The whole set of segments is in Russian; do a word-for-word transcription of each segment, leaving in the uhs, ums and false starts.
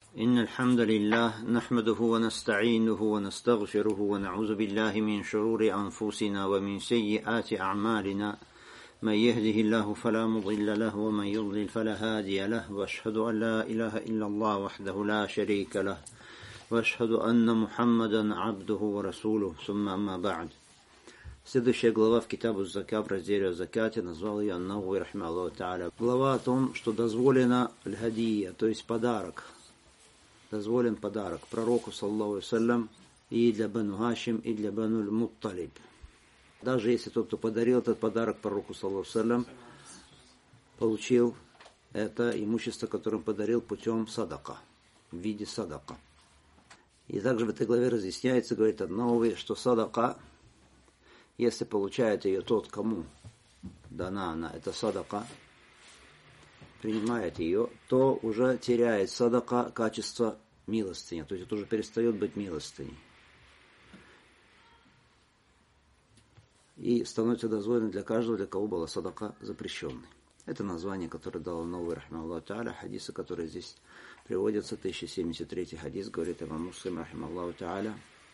إن الحمد لله نحمده ونستعينه ونستغفره ونعوذ بالله من شرور أنفسنا ومن سيئات أعمالنا من يهده الله فلا مضل له ومن يضلل فلا هادي له وأشهد أن لا إله إلا الله وحده لا شريك له وأشهد أن محمدا عبده ورسوله ثم أما بعد. Следующая глава в Китабу Закат, в разделе о закате, назвал ее Ан-Навави рахимахуллаху тааля. Глава о том, что дозволено аль-хадия, то есть подарок. Дозволен подарок пророку, саллаллаху алейхи ва саллям, и для Бану Хашим, и для Бану аль-Мутталиб. Даже если тот, кто подарил этот подарок пророку, саллаллаху алейхи ва саллям, получил это имущество, которое он подарил путем садака, в виде садака. И также в этой главе разъясняется, говорит Ан-Навави, что садака, если получает ее тот, кому дана она, это садака, принимает ее, то уже теряет садака качество милостыни, то есть это уже перестает быть милостыней. И становится дозволенным для каждого, для кого была садака запрещенной. Это название, которое дал Ан-Навави рахимахуллаху тааля, хадисы, которые здесь приводятся, тысяча семьдесят третий хадис, говорит имам Муслим рахимахуллаху тааля.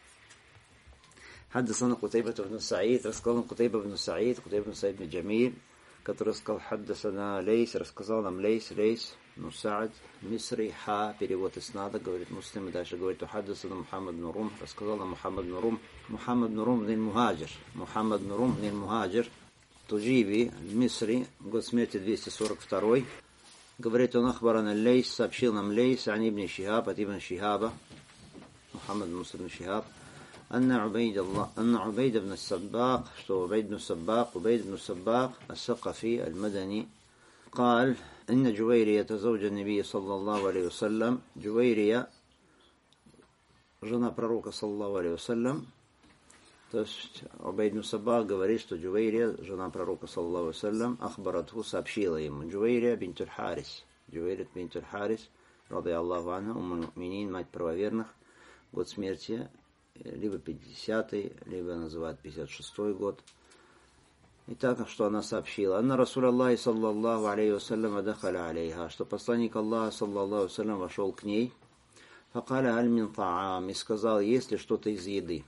حدثنا قتيبة بن سعيد рассказал нам Кутайба бн Саид, Кутайба бн Саид бн Джамиль, который сказал حدثنا Лейс, рассказал нам Лейс, Лейс, ну Саад, Мисри, Ха, перевод иснада, говорит Муслим, и дальше говорит حدثنا Мухаммад бн Рум, рассказал нам Мухаммад бн Рум, Мухаммад бн Рум бн Мухаджир, Мухаммад бн Рум бн Мухаджир, Туджиби, Мисри, год смерти двести сорок второй, говорит он ахбарана Лейс, сообщил нам Лейс, ан ибн Шихаб, от ибн Шихаба, Мухаммад бн Муслим Шихаб, أن عبيد الله أن عبيد بن السباق что عبيد بن السباق عبيد بن السباق الثقفي المدني قال إن جويرية زوج النبي صلى الله عليه وسلم جويرية жена пророка صلى الله عليه وسلم. То есть Убайд бн Саббак говорит, что Джувайрия, жена пророка صلى الله عليه وسلم, ахбаратху, сообщила ему, Джувайрия бинт аль-Харис, Джувайрия бинт аль-Харис, ради Аллаху анха, уммуль муминин, мать правоверных, год смерти либо пятидесятый, либо называют пятьдесят шестой год. И так, что она сообщила, «Анна Расуль Аллахи саллаллаху алейхи вассалям адахаля алейха», что посланник Аллаха саллаллаху алейхи вассалям вошел к ней, «Факаля аль мин та'ам», и сказал, есть ли что-то из еды.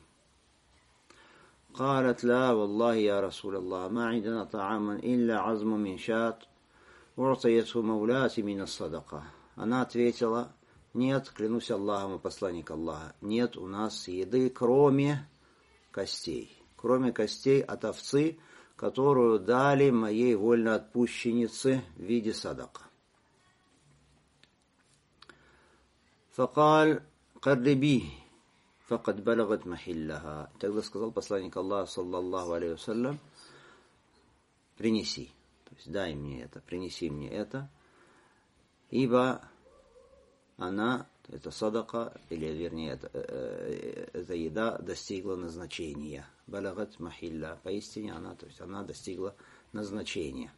«Калят ла, валлахи я Расуль Аллах, ма идана та'аман илля азму мин шат, уртаятху мауляти мин ас-садака». Она ответила, нет, клянусь Аллахом и посланник Аллаха, нет у нас еды, кроме костей. Кроме костей от овцы, которую дали моей вольноотпущеннице в виде садака. Факаль карриби, факад балагат махиллаха. Тогда сказал посланник Аллаха, саллаллаху алейхи вассалям, принеси, то есть дай мне это, принеси мне это, ибо она, это садака, или вернее, это, э, эта еда достигла назначения. Балагат махилля. Поистине она, то есть она достигла назначения.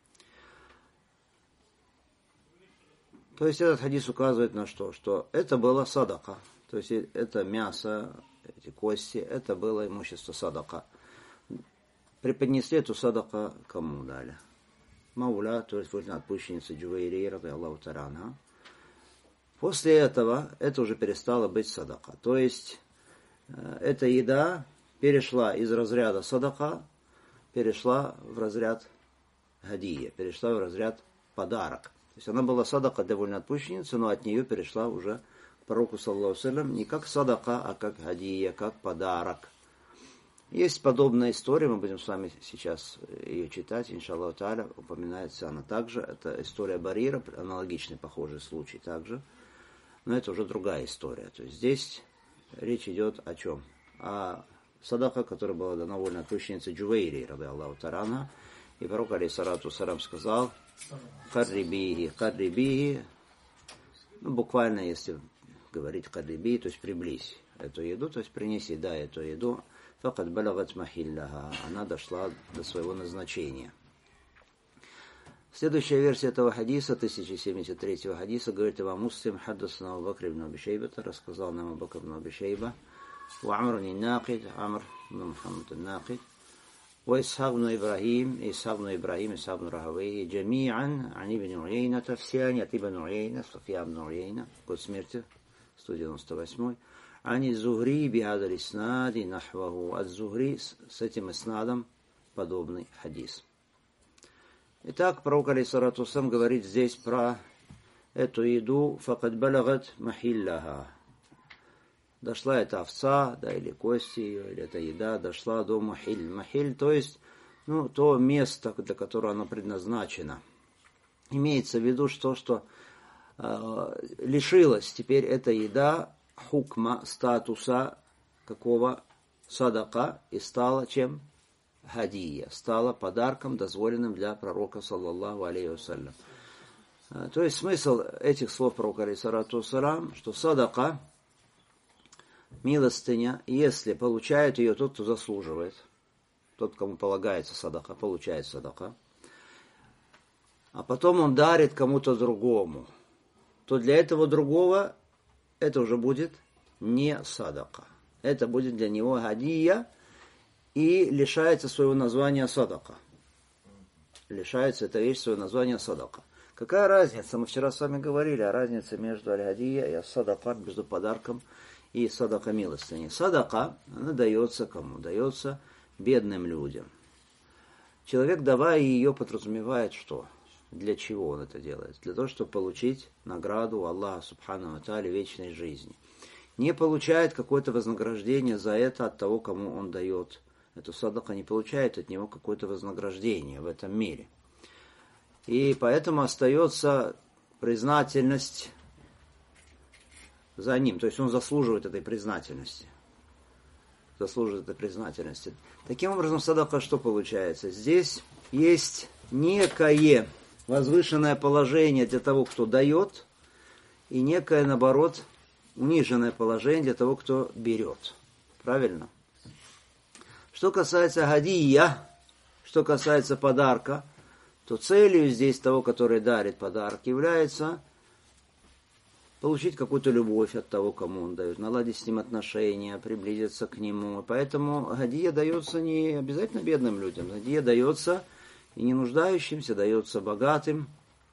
То есть этот хадис указывает на что? Что это было садака. То есть это мясо, эти кости, это было имущество садака. Преподнесли эту садака кому дали? Мауля, то есть вольноотпущенница Джувайрии, ради Аллаху та'аля анха. После этого это уже перестало быть садака. То есть э, эта еда перешла из разряда садака, перешла в разряд хадия, перешла в разряд подарок. То есть она была садака для вольноотпущенницы, но от нее перешла уже к пророку саллаллаху алейхи ва саллям не как садака, а как хадия, как подарок. Есть подобная история, мы будем с вами сейчас ее читать, иншаллаху тааля, упоминается она также. Это история Барира, аналогичный, похожий случай также. Но это уже другая история. То есть здесь речь идет о чем? О садака, которая была дана вольноотпущеннице Джувайрии, ради Аллаху та'аля анха. И пророк алейхиссалату вассалям сказал, каррибихи, каррибихи, ну буквально, если говорить карриби, то есть приблизь эту еду, то есть принеси, да, эту еду, факад балагат махилляха, она дошла до своего назначения. Следующая версия этого хадиса, тысяча семьдесят третьего хадиса, говорит имам Муслим, хаддасана Абу Бакр ибн Аби Шейбата, рассказал нам Абу Бакр ибн Аби Шейба, ва Амр ибн Накид, Амр ибн Мухаммад ан-Накид, وإسحاق بن إبراهيم إسحاق بن إبراهيم إسحاق بن راهويه جميعا عن ابن عيينة все они от ибн Уейна, Суфьян бн Уейна, год смерти сто девяносто восьмой, عن الزهري بهذا الإسناد نحوه, от Зухри с этим иснадом подобный хадис. Итак, пророк алейхиссалату вассалям говорит здесь про эту еду فقد بلغت محلها. Дошла эта овца, да, или кости ее, или эта еда дошла до махиль. Махиль, то есть, ну, то место, для которого она предназначена. Имеется в виду, что, что э, лишилась теперь эта еда хукма, статуса какого садака, и стала чем? Хадия. Стала подарком, дозволенным для пророка, саллаллаху алейхи вассалям. Э, то есть, смысл этих слов пророка, алейхиссалату вассалям, что садака, милостыня, если получает ее тот, кто заслуживает, тот, кому полагается садака, получает садака, а потом он дарит кому-то другому, то для этого другого это уже будет не садака. Это будет для него хадия и лишается своего названия садака. Лишается эта вещь своего названия садака. Какая разница? Мы вчера с вами говорили о разнице между аль-хадия и садака, между подарком и садака милостыни. Садака, она дается кому? Дается бедным людям. Человек, давая ее, подразумевает что? Для чего он это делает? Для того, чтобы получить награду Аллаха Субхану ва Тааля вечной жизни. Не получает какое-то вознаграждение за это от того, кому он дает эту садака, не получает от него какое-то вознаграждение в этом мире. И поэтому остается признательность за ним. То есть он заслуживает этой признательности. Заслуживает этой признательности. Таким образом, садака что получается? Здесь есть некое возвышенное положение для того, кто дает, и некое, наоборот, униженное положение для того, кто берет. Правильно? Что касается хадия, что касается подарка, то целью здесь того, который дарит подарок, является получить какую-то любовь от того, кому он дает, наладить с ним отношения, приблизиться к нему. Поэтому хадия дается не обязательно бедным людям. Хадия дается и не нуждающимся, дается богатым.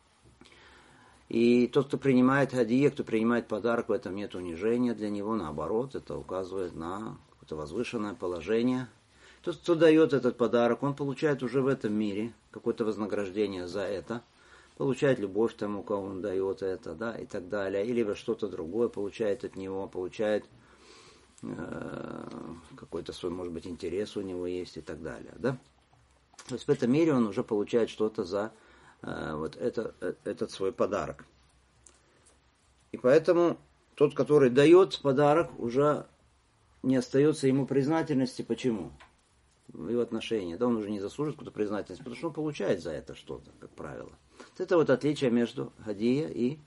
И тот, кто принимает хадия, кто принимает подарок, в этом нет унижения для него. Наоборот, это указывает на какое-то возвышенное положение. Тот, кто дает этот подарок, он получает уже в этом мире какое-то вознаграждение за это. Получает любовь тому, кому он дает это, да, и так далее. Или что-то другое получает от него, получает э, какой-то свой, может быть, интерес у него есть и так далее, да. То есть в этом мире он уже получает что-то за э, вот это, э, этот свой подарок. И поэтому тот, который дает подарок, уже не остается ему признательности. Почему? В его отношении. Да, он уже не заслужит какую-то признательность, потому что он получает за это что-то, как правило. Это вот отличие между хадия и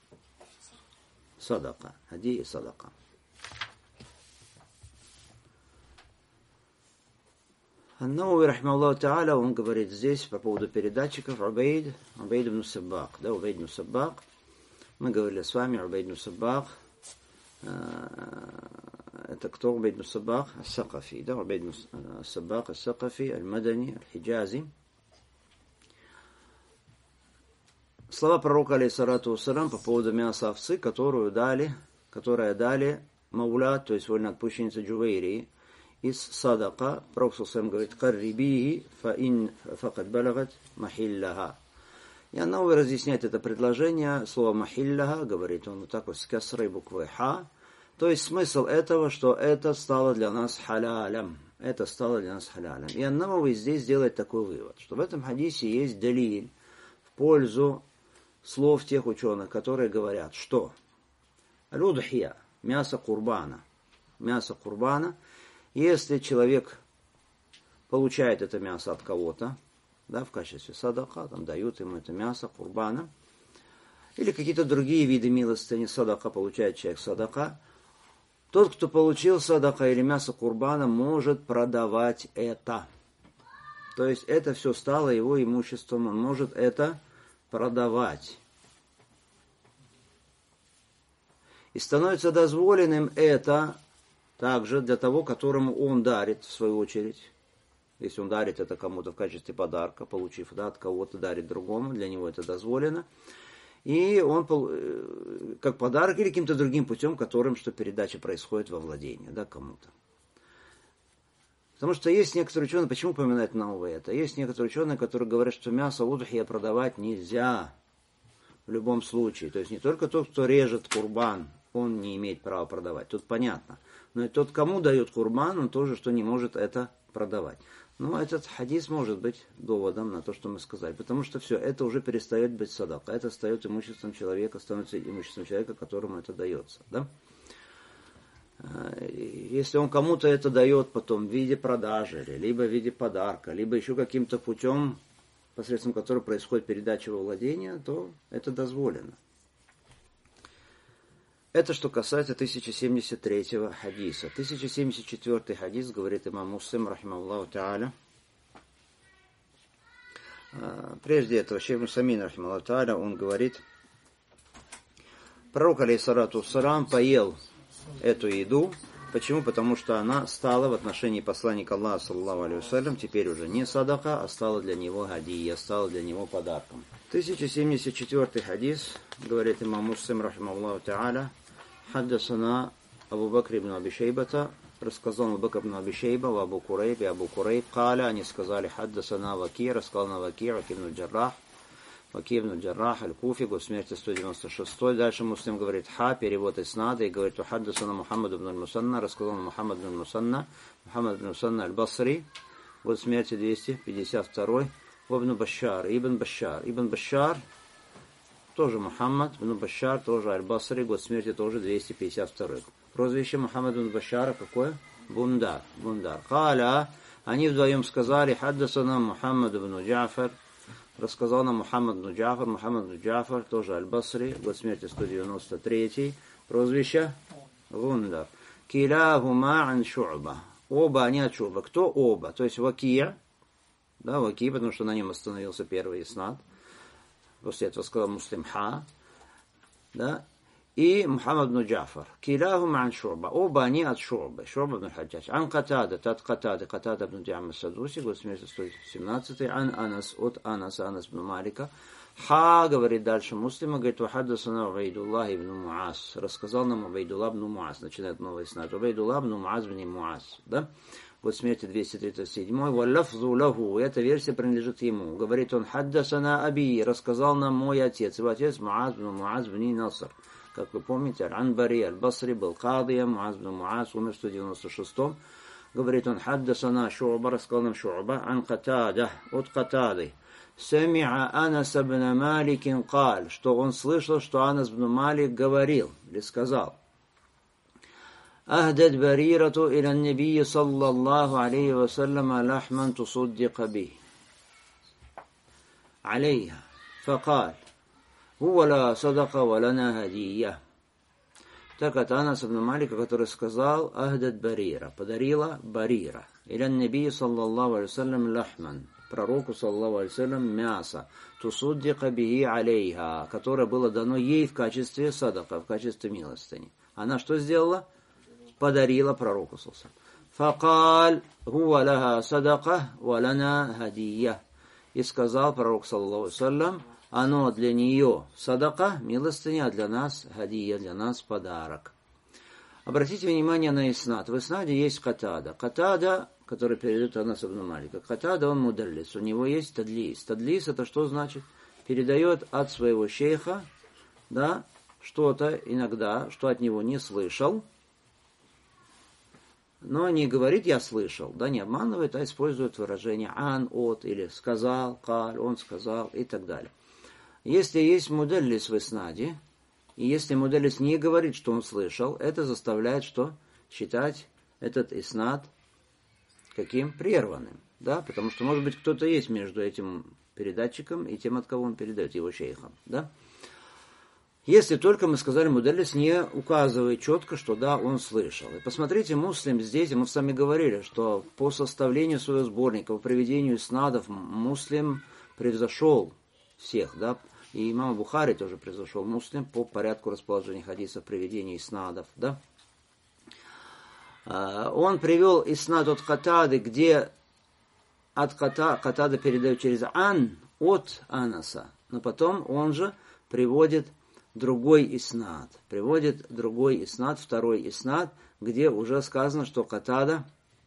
садака. Хадия и садака. Ан-Навави, рахимахуллаху та'аля, он говорит здесь по поводу передатчиков Убейд, Убейд ибн Саббак. Да, Убейд ибн Саббак. Мы говорили с вами, Убейд ибн Саббак. Это кто? Убейд ибн Саббак ас-Сакафи. Да, Убейд ибн Саббак ас-Сакафи, аль-Мадани, аль-Хиджази. Слова пророка, алейхиссалату вассалям, по поводу мяса овцы, которую дали, которая дали Мауля, то есть вольноотпущенница Джувейрии, из садака. Пророк саллаллаху говорит: «Каррибихи фаин факад балагат махилляха». И Ан-Навави разъясняет это предложение. Слово махилляха, говорит он вот так вот с касрой буквы ха. То есть смысл этого, что это стало для нас халялем. Это стало для нас халялем. И Ан-Навави здесь делает такой вывод, что в этом хадисе есть далиль в пользу слов тех ученых, которые говорят, что аль-удхия, мясо курбана, мясо курбана, если человек получает это мясо от кого-то, да, в качестве садака, там дают ему это мясо курбана, или какие-то другие виды милостыни, садака, получает человек садака, тот, кто получил садака или мясо курбана, может продавать это. То есть это все стало его имуществом, он может это продавать. И становится дозволенным это также для того, которому он дарит, в свою очередь. Если он дарит это кому-то в качестве подарка, получив да, от кого-то, дарит другому, для него это дозволено. И он как подарок или каким-то другим путем, которым что передача происходит во владение да, кому-то. Потому что есть некоторые ученые, почему упоминают Навави это? Есть некоторые ученые, которые говорят, что мясо удхия продавать нельзя в любом случае. То есть не только тот, кто режет курбан, он не имеет права продавать. Тут понятно. Но и тот, кому дает курбан, он тоже что не может это продавать. Но этот хадис может быть доводом на то, что мы сказали. Потому что все, это уже перестает быть садака. Это стает имуществом человека, становится имуществом человека, которому это дается. Да? Если он кому-то это дает потом в виде продажи, либо в виде подарка, либо еще каким-то путем, посредством которого происходит передача во владение, то это дозволено. Это что касается тысяча семьдесят третьего хадиса. тысяча семьдесят четвёртый хадис, говорит имам Муслим, рахимахуллаху та'аля. Прежде этого, шейх Мусамин, рахимахуллаху та'аля, он говорит, пророк, алейхиссалату вассалам, поел эту еду. Почему? Потому что она стала в отношении посланника Аллаха, саллаллаху алейхи вассалям, теперь уже не садака, а стала для него гадия, стала для него подарком. тысяча семьдесят четвёртый хадис, говорит имам Муслим, рахимахуллаху та'аля, хаддасана Абу Бакр ибн Аби Шейбата, рассказал Абу Бакр ибн Аби Шейба, в Абу Курейб и Абу Курейб, каля, они сказали, хаддасана Ваки, рассказал на Ваки, Ваки ибн Джаррах, Ваки ибн Джаррах, Аль-Куфи, год смерти сто девяносто шестой. Дальше Муслим говорит ха, перевод иснада, и говорит, хаддасана Мухаммад ибн Аль-Мусанна, рассказал на Мухаммад ибн Мусанна, Мухаммад ибн Мусанна Аль-Басри, год смерти двести пятьдесят второй. Ибн Башар, Ибн Башар, Ибн Башар, тоже Мухаммад, Ибн Башар, тоже Аль-Басри, год смерти тоже двести пятьдесят второй. Прозвище Мухаммад ибн Башара какое? Бундар, Бундар. Каля, они вдвоем сказали, хаддасана Мухаммад ибн Джафар, рассказал нам Мухаммад ибн Джафар, Мухаммад ибн Джафар, тоже Аль-Басри, год смерти сто девяносто третий. Прозвище Бундар. Киляхума ан Шу'ба. Оба они от Шу'ба. Кто оба? То есть Вакия, да, Ваки, потому что на нем остановился первый иснад. После этого сказал Муслим ха, да, и Мухаммад ибн Джафар. Киляхум ан Шу'ба. Оба они от Шу'бы. Шу'ба ибн Хаджадж. Ан Катада, тат Катада, Катада ибн Диамма Садуси, год смерти сто семнадцатый. Ан Анас, от Анаса, Анас ибн Малика. Ха, говорит дальше Муслима, говорит, вахаддасана Убайдуллах ибн Муаз. Рассказал нам Убайдуллах ибн Муаз. Начинает новый иснад. Убайдуллах ибн Муаз ибн Муаз. Да? Год смерти двести тридцать седьмой. Валлафзу лаху. Эта версия принадлежит ему. Говорит он, хаддасана аби. Рассказал нам мой отец. Его отец Муаз ибн Муаз ибн Наср. Как вы помните, Аль-Анбари, Аль-Басри был кадия, Муаз ибн Муаз, умер в сто девяносто шестом. Говорит он, хаддасана Шу'ба. Рассказал нам Шу'ба. Ан Катада. От Катады. Сами'а Анас ибн Маликин каль. Что он слышал, что Анас ибн Малик говорил. Или сказал. أهدت بريرة إلى النبي صلى الله عليه وسلم لحما تصدق به عليها فقال هو لا صدق ولنا هدية. Так от Анас ибн Малика, который сказал «Ахдат Барира», подарила Барира, «Иля набии саллаллаху алейхи вассалям лахман», пророку саллаллаху алейхи вассалям мясо, «Тусуддика бихи алейха», которое было дано ей в качестве садака, в качестве милостыни. Она что сделала? Подарила пророку саллаллаху алейхи вассалям. «Факаль хува лаха садака ва лана хадия». И сказал пророк саллаллаху алейхи вассалям, оно для нее садака, милостыня, а для нас хадия, для нас подарок. Обратите внимание на иснад. В иснаде есть Катада. Катада, который передает Анас ибн Малика. Катада, он мудаллис. У него есть тадлис. Тадлис это что значит? Передает от своего шейха, да, что-то иногда, что от него не слышал, но не говорит «я слышал», да, не обманывает, а использует выражение «ан», «от» или «сказал», «каль», «он сказал» и так далее. Если есть мудаллис в иснаде, и если мудаллис не говорит, что он слышал, это заставляет что? Считать этот иснад каким? Прерванным, да, потому что, может быть, кто-то есть между этим передатчиком и тем, от кого он передает, его шейхом, да. Если только, мы сказали, мудаллис не указывает четко, что да, он слышал. И посмотрите, Муслим здесь, мы с вами говорили, что по составлению своего сборника, по приведению иснадов, Муслим превзошел всех, да, и имам Бухари тоже превзошел Муслим по порядку расположения хадисов, приведения иснадов, да. Он привел иснад от Катады, где от Ката, Катада передает через ан, от Анаса. Но потом он же приводит другой иснад. Приводит другой иснад, второй иснад, где уже сказано, что Катада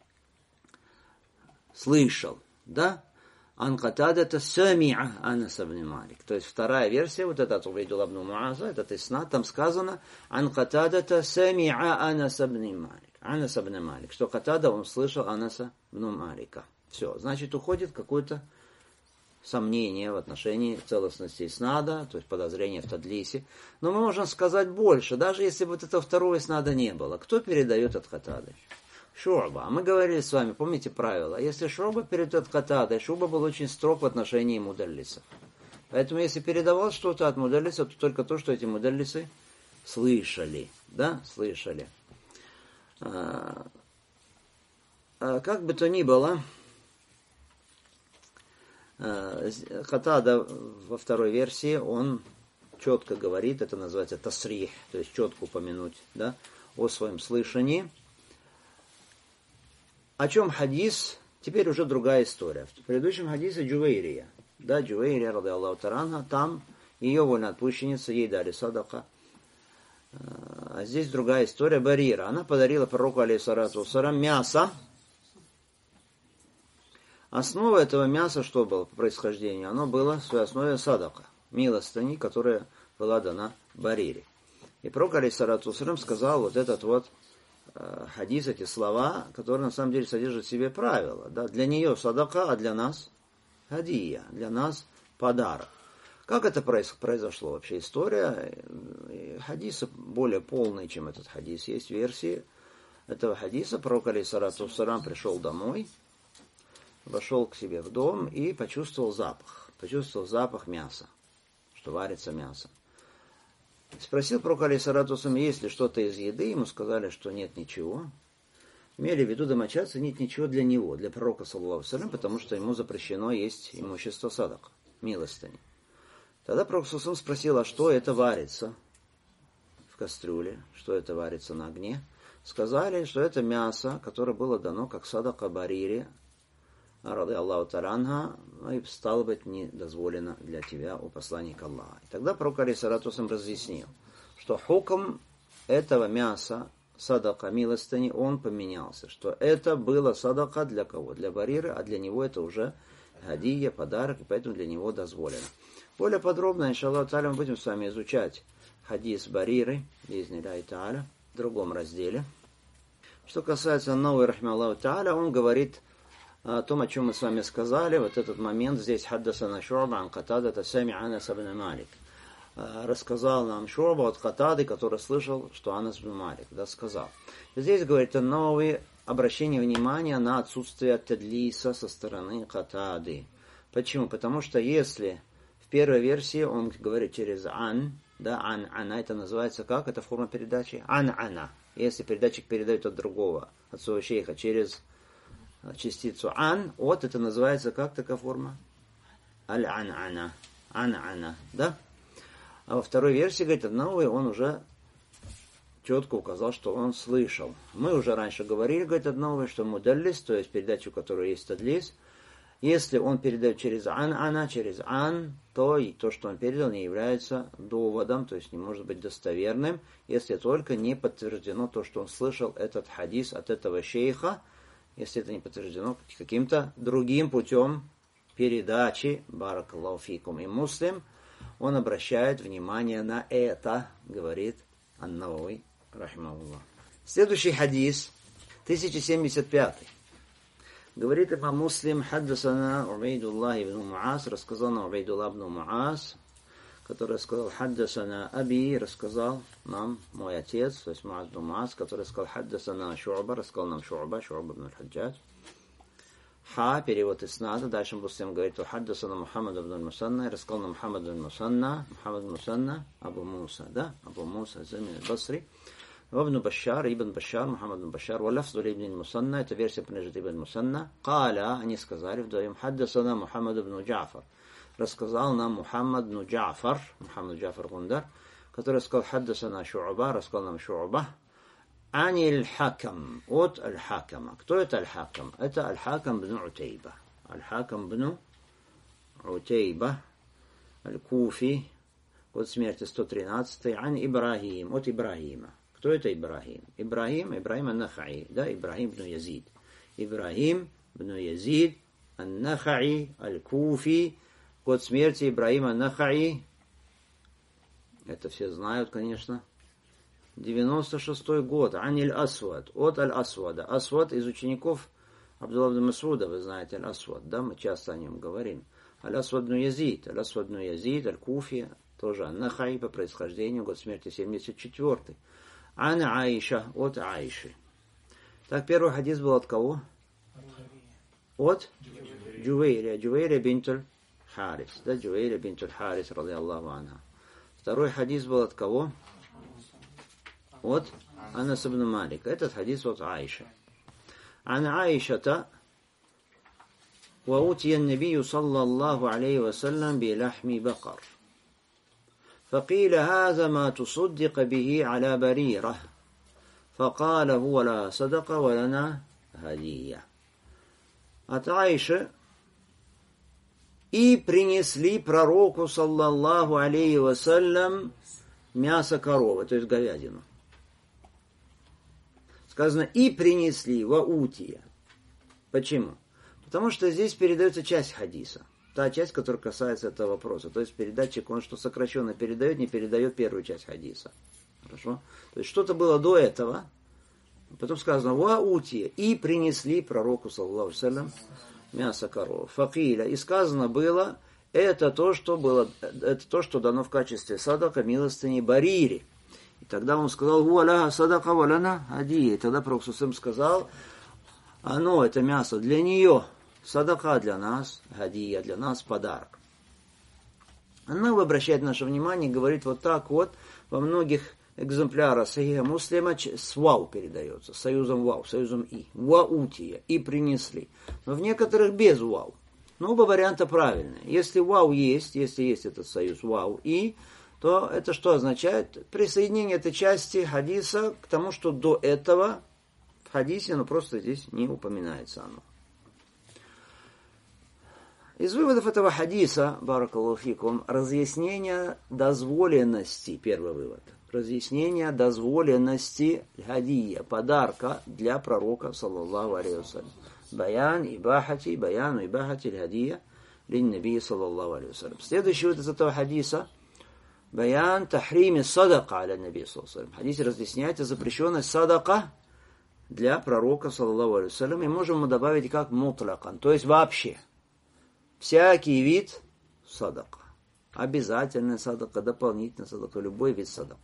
слышал. Да? Ан Катада это сами'а Анас ибн Малик. То есть вторая версия, вот этот Убайдуллах ибн Муаза, этот иснад, там сказано Ан Катада это сами'а Анас ибн Малик. Анас ибн Малик. Что Катада он слышал Анаса ибн Малика. Все. Значит, уходит какое-то сомнение в отношении целостности иснада, то есть подозрение в тадлисе. Но мы можем сказать больше, даже если вот этого второго иснада не было. Кто передает от Катады? Шу'ба. Мы говорили с вами, помните правило, если Шу'ба передает от Катады, Шу'ба был очень строг в отношении мудаллисов. Поэтому если передавал что-то от мудаллисов, то только то, что эти мудаллисы слышали. Да, слышали. А, а, как бы то ни было, Катада во второй версии, он четко говорит, это называется тасрих, то есть четко упомянуть, да, о своем слышании. О чем хадис? Теперь уже другая история. В предыдущем хадисе Джувейрия, да, Джувейрия, ради Аллаху таранха, там ее вольноотпущенница, ей дали садака. А здесь другая история, Барира. Она подарила пророку, алейхиссалату вассалям, мясо. Основа этого мяса, что было по происхождению? Оно было в своей основе садака, милостыни, которая была дана Барире. И пророк, алейхиссалату вассалям, сказал вот этот вот э, хадис, эти слова, которые на самом деле содержат в себе правила. Да? Для нее садака, а для нас хадия, для нас подарок. Как это произошло вообще? История хадиса более полная, чем этот хадис. Есть версии этого хадиса. Пророк, алейхиссалату вассалям, пришел домой, вошел к себе в дом и почувствовал запах. Почувствовал запах мяса, что варится мясо. Спросил пророк, алейхиссалату вассалям, есть ли что-то из еды. Ему сказали, что нет ничего. Имели в виду домочадцы, нет ничего для него, для пророка, саллаллаху алейхи ва саллям, потому что ему запрещено есть имущество садака, милостыни. Тогда пророк саллаллаху алейхи ва саллям спросил, а что это варится в кастрюле, что это варится на огне. Сказали, что это мясо, которое было дано как садака Барире, ради Аллаху таранха, и стало быть не дозволено для тебя у посланника Аллаха. И тогда пророк, алейхиссалату вассалям, разъяснил, что хукм этого мяса, садака милостыни, он поменялся, что это было садака для кого? Для Бариры, а для него это уже хадия, подарок, и поэтому для него дозволено. Более подробно, иншаллаху та'аля, мы будем с вами изучать хадис Бариры, би'изни-ллахи та'аля, в другом разделе. Что касается Науи, рахмаллаху та'аля, он говорит о том, о чем мы с вами сказали, вот этот момент, здесь хаддасана Шу'ба ан Катада сами'а Анас ибн Малик. Рассказал нам Шу'ба от Катады, который слышал, что Анас ибн Малик, да, сказал. Здесь, говорит, новое обращение внимания на отсутствие тадлиса со стороны Катады. Почему? Потому что если в первой версии он говорит через ан, да, ан-ана, это называется как? Это форма передачи? Ан-ана. Если передатчик передает от другого, от своего шейха, через частицу ан, от, это называется как такая форма? Аль-ан-ана. Ан-ана, да? А во второй версии, говорит, новый, он уже четко указал, что он слышал. Мы уже раньше говорили, говорит, новый, что мудаллис, то есть передача, у которой есть тадлис, если он передает через ан-ана, через ан, то и то, что он передал, не является доводом, то есть не может быть достоверным, если только не подтверждено то, что он слышал этот хадис от этого шейха, если это не подтверждено каким-то другим путем передачи, баракаллаху фикум, и муслим, он обращает внимание на это, говорит ан-Навави, рахимахуллах. Следующий хадис, тысяча семьдесят пятый. Говорит имам Муслим, хаддасана Убайдуллах ибн Муаз, рассказал нам Убайдуллах ибн Муаз, который сказал, хаддасана Аби, рассказал нам мой отец, то есть Муаз ибн Муаз, который сказал, хаддасана Шу'ба, рассказал нам Шу'ба, Шу'ба ибн аль-Хаджадж. Ха, перевод иснада, дальше Муслим говорит, хаддасана Мухаммад ибн Мусанна, рассказал нам Мухаммад ибн Мусанна, Мухаммад ибн Мусанна, Абу Муса, да, Абу Муса, Замин аль-Басри. وابن بشار ابن بشار محمد بن بشار واللفظ لابن المثنى это версия принадлежит ибн Мусанна. قال, они сказали вдвоем, حدثنا محمد بن جعفر, рассказал нам Мухаммад бн Джафар, Мухаммад Джафар Гундар, который сказал, حدثنا Шу'ба, рассказал нам Шу'ба, ани аль-Хакам, от аль-Хакама. Кто это аль-Хакам? Это аль-Хакам бн Утейба. Аль-Хакам бну Утейба, Аль-Куфи, год смерти сто тринадцатый, ан Ибрахим, от Ибрахима. Кто это Ибрахим? Ибрахим, Ибрахим ан-Нахаи, да, Ибрахим бну Язид. Ибрахим бну Язид ан-Нахаи, Аль-Куфи, год смерти Ибрахима ан-Нахаи. Это все знают, конечно. девяносто шестой год. Аниль Асвад. От Аль-Асвада. Асвад из учеников Абдулла ибн Масуда, вы знаете, Аль-Асвад, да, мы часто о нем говорим. Аль-Асвад бну Язид. Аль-Асвад бну Язид, Аль-Куфи, тоже Ан-Нахаи по происхождению, год смерти семьдесят четвёртый. Ан Аиша, от Аиши. Так, первый хадис был от кого? От Джувейрия. Джувейрия бинтуль Харис. Да, Джувейрия бинтуль Харис, ради Аллаху анха. Второй хадис был от кого? От Анас ибн Малика. Этот хадис от Аиши. Ан Аишата وأوتي النبي صلى الله عليه وسلم بلحم بقر فقيل هذا ما تصدق به على بريرة فقال هو لا صدق ولنا هدية. От Аиши: и принесли пророку саллаллаху алейхи вассалям мясо коровы, то есть говядину. Сказано, и принесли ваутия. Почему? Потому что здесь передается часть хадиса. Та часть, которая касается этого вопроса. То есть передатчик, он что сокращенно передает, не передает первую часть хадиса. Хорошо? То есть что-то было до этого. Потом сказано, ваутия. И принесли пророку, саллаллаху алейхи вассалям, мясо коровы. Факиля. И сказано было, это то, что было, это то, что дано в качестве садака, милостыни, барири. И тогда он сказал, вуаля садака валяна адия. И тогда пророк саллаллаху сказал, оно, это мясо, для нее, садака для нас, гадия для нас, подарок. Она обращает наше внимание и говорит вот так вот, во многих экземплярах Сахиха Муслима с вау передается, союзом вау, союзом и. Ваутия, и принесли. Но в некоторых без вау. Но оба варианта правильные. Если вау есть, если есть этот союз вау и, то это что означает? Присоединение этой части хадиса к тому, что до этого в хадисе, но просто здесь не упоминается оно. Из выводов этого хадиса, баракаллаху фикум, разъяснение дозволенности, первый вывод, разъяснение дозволенности хадия, подарка для пророка, саллаллаху алейхи вассалям. Баян ибахати, баяну ибахати хадия лин наби, саллаллаху алейхи вассалям. Следующий вывод из этого хадиса, баян тахрими садака аля наби, саллаллаху алейхи вассалям. В хадисе разъясняется запрещенность садака для пророка, саллаллаху алейхи вассалям. И можем мы добавить как мутлакан, то есть вообще. Всякий вид садака. Обязательная садака, дополнительная садака, любой вид садака.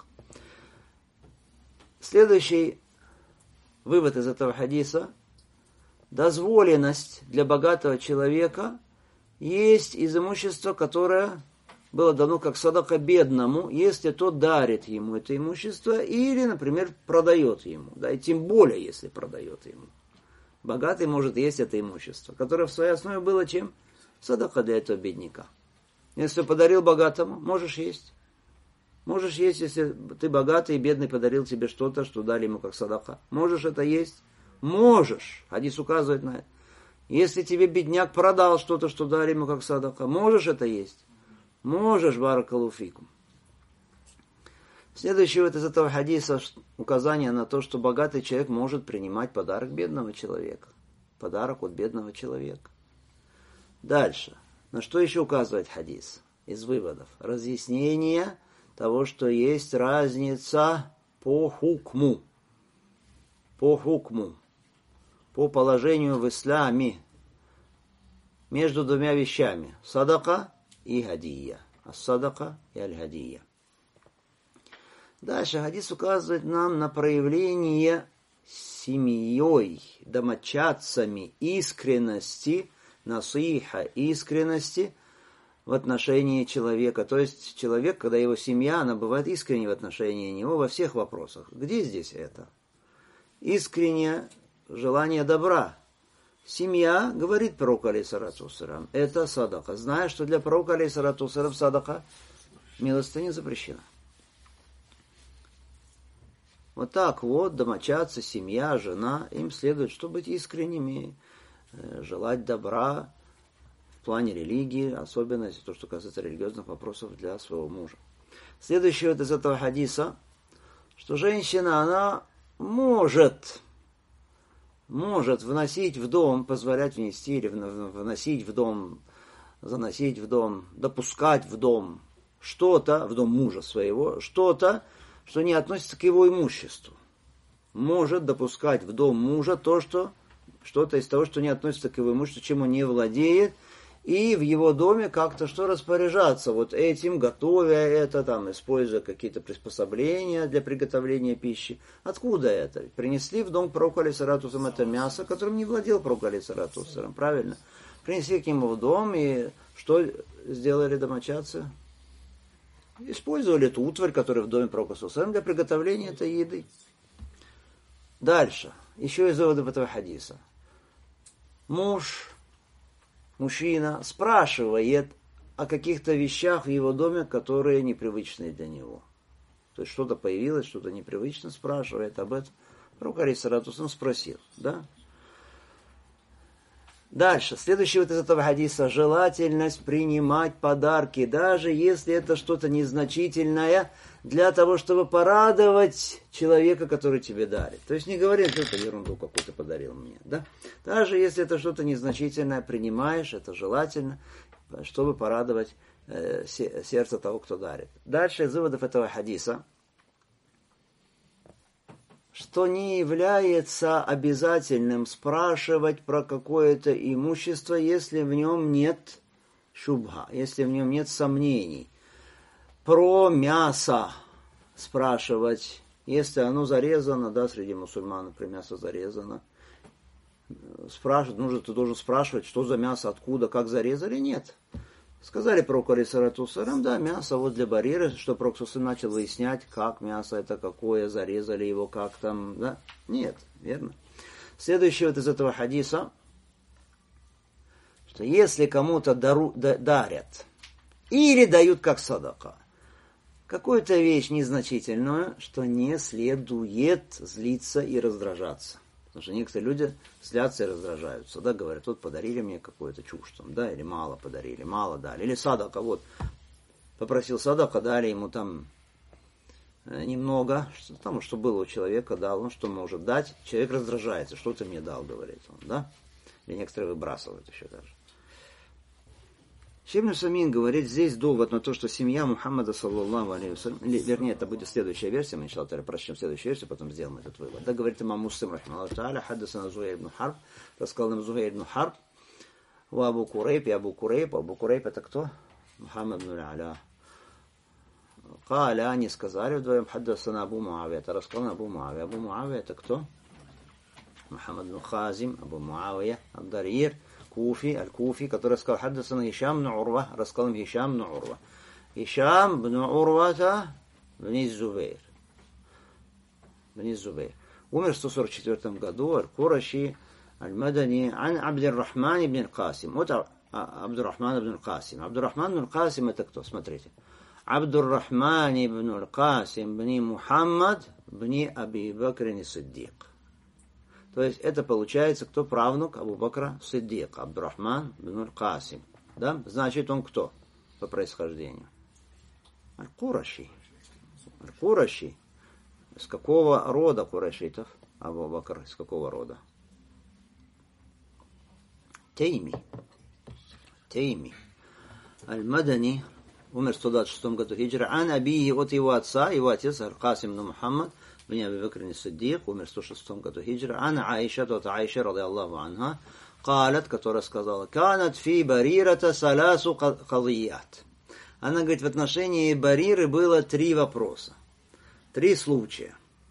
Следующий вывод из этого хадиса. Дозволенность для богатого человека есть из имущества, которое было дано как садака бедному, если тот дарит ему это имущество или, например, продает ему. Да, и тем более, если продает ему. Богатый может есть это имущество, которое в своей основе было чем? Садака для этого бедняка. Если подарил богатому, можешь есть. Можешь есть, если ты богатый и бедный подарил тебе что-то, что дали ему как садака. Можешь это есть? Можешь. Хадис указывает на это. Если тебе бедняк продал что-то, что дали ему как садака, можешь это есть? Можешь, баракаллаху фикум. Следующее вот из этого хадиса указание на то, что богатый человек может принимать подарок бедного человека. Подарок от бедного человека. Дальше. На что еще указывает хадис? Из выводов. Разъяснение того, что есть разница по хукму. По хукму. По положению в исламе. Между двумя вещами. Садака и гадия. Ас-садака и аль-гадия. Дальше хадис указывает нам на проявление семьей, домочадцами искренности, насиха, искренности в отношении человека. То есть человек, когда его семья, она бывает искренней в отношении него во всех вопросах. Где здесь это? Искреннее желание добра. Семья, говорит пророк алейхиссалату вассалям, это садака. Зная, что для пророка алейхиссалату вассалям садака милостыня запрещена. Вот так вот, домочадцы, семья, жена, им следует, что быть искренними, желать добра, плане религии, особенно если то, что касается религиозных вопросов для своего мужа. Следующее вот из этого хадиса, что женщина, она может, может вносить в дом, позволять внести или вносить в дом, заносить в дом, допускать в дом что-то, в дом мужа своего, что-то, что не относится к его имуществу. Может допускать в дом мужа то, что, что-то из того, что не относится к его имуществу, чем он не владеет, и в его доме как-то что распоряжаться вот этим, готовя это, там, используя какие-то приспособления для приготовления пищи. Откуда это? Принесли в дом пророку алейхиссалату вассалям это мясо, которым не владел пророк алейхиссалату вассалям, правильно? Принесли к нему в дом, и что сделали домочадцы? Использовали эту утварь, которая в доме пророка алейхиссалату для приготовления этой еды. Дальше. Еще из выводов этого хадиса. Муж, мужчина спрашивает о каких-то вещах в его доме, которые непривычные для него. То есть что-то появилось, что-то непривычно, спрашивает об этом. Пророк алейхиссалату вассалям спросил, да? Дальше, следующий вот из этого хадиса, желательность принимать подарки, даже если это что-то незначительное, для того, чтобы порадовать человека, который тебе дарит. То есть не говори, что это ерунду какую-то подарил мне, да? Даже если это что-то незначительное, принимаешь, это желательно, чтобы порадовать э, сердце того, кто дарит. Дальше из выводов этого хадиса, что не является обязательным спрашивать про какое-то имущество, если в нем нет шубха, если в нем нет сомнений. Про мясо спрашивать, если оно зарезано, да, среди мусульман, например, мясо зарезано. Спрашивать, нужно, ты должен спрашивать, что за мясо, откуда, как зарезали, нет. Сказали пророку алейхиссалату вассалям, да, мясо вот для барира, что пророк начал выяснять, как мясо это какое, зарезали его, как там, да? Нет, верно. Следующее вот из этого хадиса, что если кому-то дару, да, дарят или дают как садака, какую-то вещь незначительную, что не следует злиться и раздражаться. Потому что некоторые люди злятся и раздражаются. Да, говорят, вот подарили мне какую-то чушь, там, да, или мало подарили, мало дали. Или садака, вот, попросил садака, дали ему там немного, что, там, что было у человека, дал, он что может дать. Человек раздражается, что ты мне дал, говорит он, да. Или некоторые выбрасывают еще даже. Ибн Усаймин говорит, здесь довод на то, что семья Мухаммада, саллаллаху алейхи вассалям, вернее, это будет следующая версия, мы, иншаллах, прочтем следующую версию, потом сделаем этот вывод. Да, говорит имам Муслим, рахмаллаху та'аля, хаддасана Зухайр ибн Харб, рассказал нам Зухайр ибн Харб, у Абу Курейб, и Абу Курейб, Абу Курейб это кто? Мухаммад ибн А'ля. Каля, они сказали вдвоем, хаддасана Абу Муавия, это рассказал нам Абу Муавия. Абу Муавия это кто? Мухаммад ибн Хазим, Абу Муавия, Ад-Дарир, Куфи, Аль-Куфи, который сказал, хаддасана Хишам ибн Урва, рассказал нам Хишам ибн Урва. Хишам ибн Урвата бни Зубейр. Бни Зубейр. Умер в сто сорок четвёртом году, Аль-Кураши, Аль-Мадани, ан Абдир-Рахман ибн Аль-Касим. Вот Абдур-Рахман ибн Аль-Касим. Абдур-Рахман ибн Аль-Касим это кто? Смотрите. Абдур-Рахман ибн Аль-Касим бни Мухаммад бни Аби Бакр Сиддик. То есть это получается, кто правнук Абу Бакра Сиддик, Абдуррахман ибн Аль-Касим. Да? Значит, он кто по происхождению? Аль-Кураши. Аль-Кураши. Из какого рода курашитов? Абу Бакр, из какого рода? Тейми. Тейми. Аль-Мадани. Умер в сто двадцать шестом году хиджра. Ан Абии, от его отца, его отец Аль-Касим ибн Мухаммад бни Аби Бакр Сиддик, умер в сто шестом году хиджра. Ана Аиша, от Аиша, ради Аллаху анха, قالت, которая сказала, канат фи барирата саласу кадият. Она говорит, в отношении Бариры было три вопроса, три случая.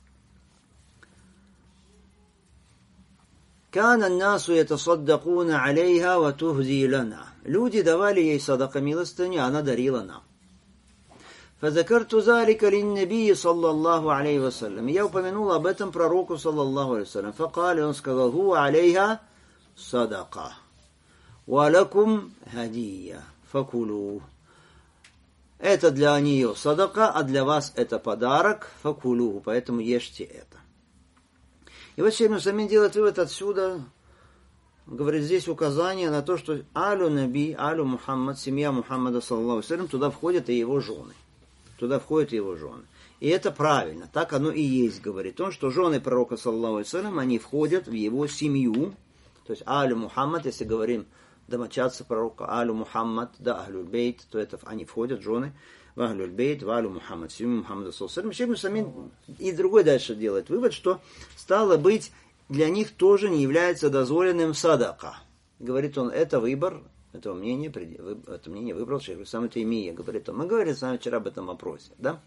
كان الناس يتصدقون عليها وتهدي لنا. Люди давали ей садака милостыню, она дарила нам. فذكرت ذلك للنبي صلى الله عليه وسلم. Я упомянул об этом пророку صلى الله عليه وسلم. فقال, он сказал, هو عليها صدقة ولكم هدية فكلوا. Это для нее садака, а для вас это подарок, факулу, поэтому ешьте это. И вот Ибн Усаймин делает вывод отсюда, говорит, здесь указание на то, что алю наби, алю Мухаммад, семья Мухаммада, саллаллаху алейхи, туда входят и его жены. Туда входят и его жены. И это правильно, так оно и есть, говорит он, что жены пророка, саллаллаху алейхи, они входят в его семью. То есть алю Мухаммад, если говорим домочадцы пророка, алю Мухаммад, да, ахлюль бейт, то это они входят, жены, в ахлюль бейт, в алю Мухаммад, семью Мухаммада, саллаллаху алейхи. Шейх Усаймин и другой дальше делает вывод, что стало быть, для них тоже не является дозволенным садака. Говорит он, это выбор, это мнение, это мнение выбрал шейх Ислам Таймия. Говорит он, мы говорили с вами вчера об этом вопросе, да?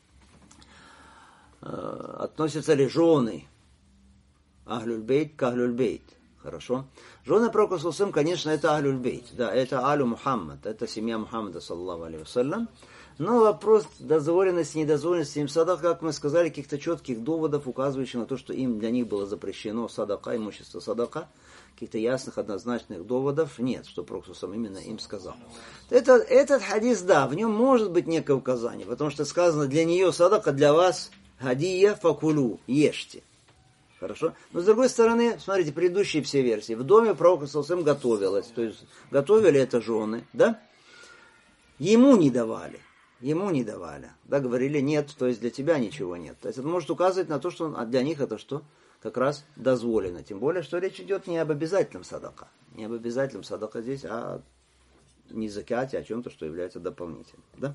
Относятся ли жены ахлюль бейт к ахлюль бейт? Хорошо. Жены пророка, саллаллаху, конечно, это ахлюль бейт, да, это алю Мухаммад, это семья Мухаммада, саллаллаху алейхи вассалям. Но вопрос дозволенности, недозволенности им садака, как мы сказали, каких-то четких доводов, указывающих на то, что им для них было запрещено садака, имущество садака, каких-то ясных, однозначных доводов нет, что Пророк сам именно им сказал. Это, этот хадис, да, в нем может быть некое указание, потому что сказано, для нее садака, для вас хадия факулу, ешьте. Хорошо? Но с другой стороны, смотрите, предыдущие все версии. В доме Пророка сам готовилось, то есть готовили это жены, да? Ему не давали. Ему не давали. Да, говорили, нет, то есть для тебя ничего нет. То есть это может указывать на то, что для них это что? Как раз дозволено. Тем более, что речь идет не об обязательном садака. Не об обязательном садака здесь, а не закате, а о чем-то, что является дополнительным. Да?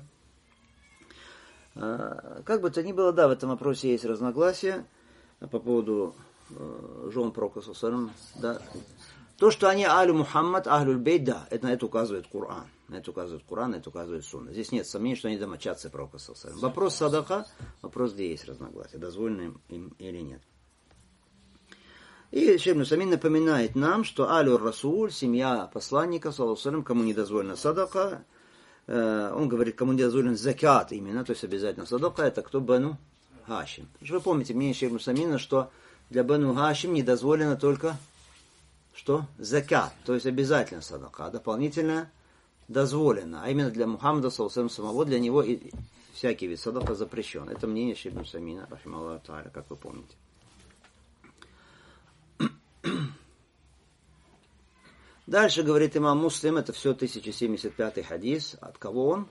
А, как бы то ни было, да, в этом вопросе есть разногласия по поводу э, жен Пророка, да. То, что они алю Мухаммад, ахлюль бейт, да, это, на это указывает Коран. На это указывает Коран, на это указывает Сунна. Здесь нет сомнений, что они домочадцы Пророка. Вопрос садака, вопрос, где есть разногласия, дозволено им, им или нет. И Шейх Усаймин напоминает нам, что алю Расуль, семья посланника, саллаллаху, кому не дозволено садака, э, он говорит, кому не дозволен закат именно, то есть обязательно садака, это кто? Бану Хашим. Вы помните мнение Шейха Усаймина, что для Бану Хашим не дозволено только что? Закат, то есть обязательно садака, дополнительно дозволено. А именно для Мухаммада, саллаллаху самого, для него и всякий вид садака запрещен. Это мнение Шейха Усаймина, рахималлаху тааля, как вы помните. Дальше говорит имам Муслим, это все тысяча семьдесят пятый хадис. От кого он?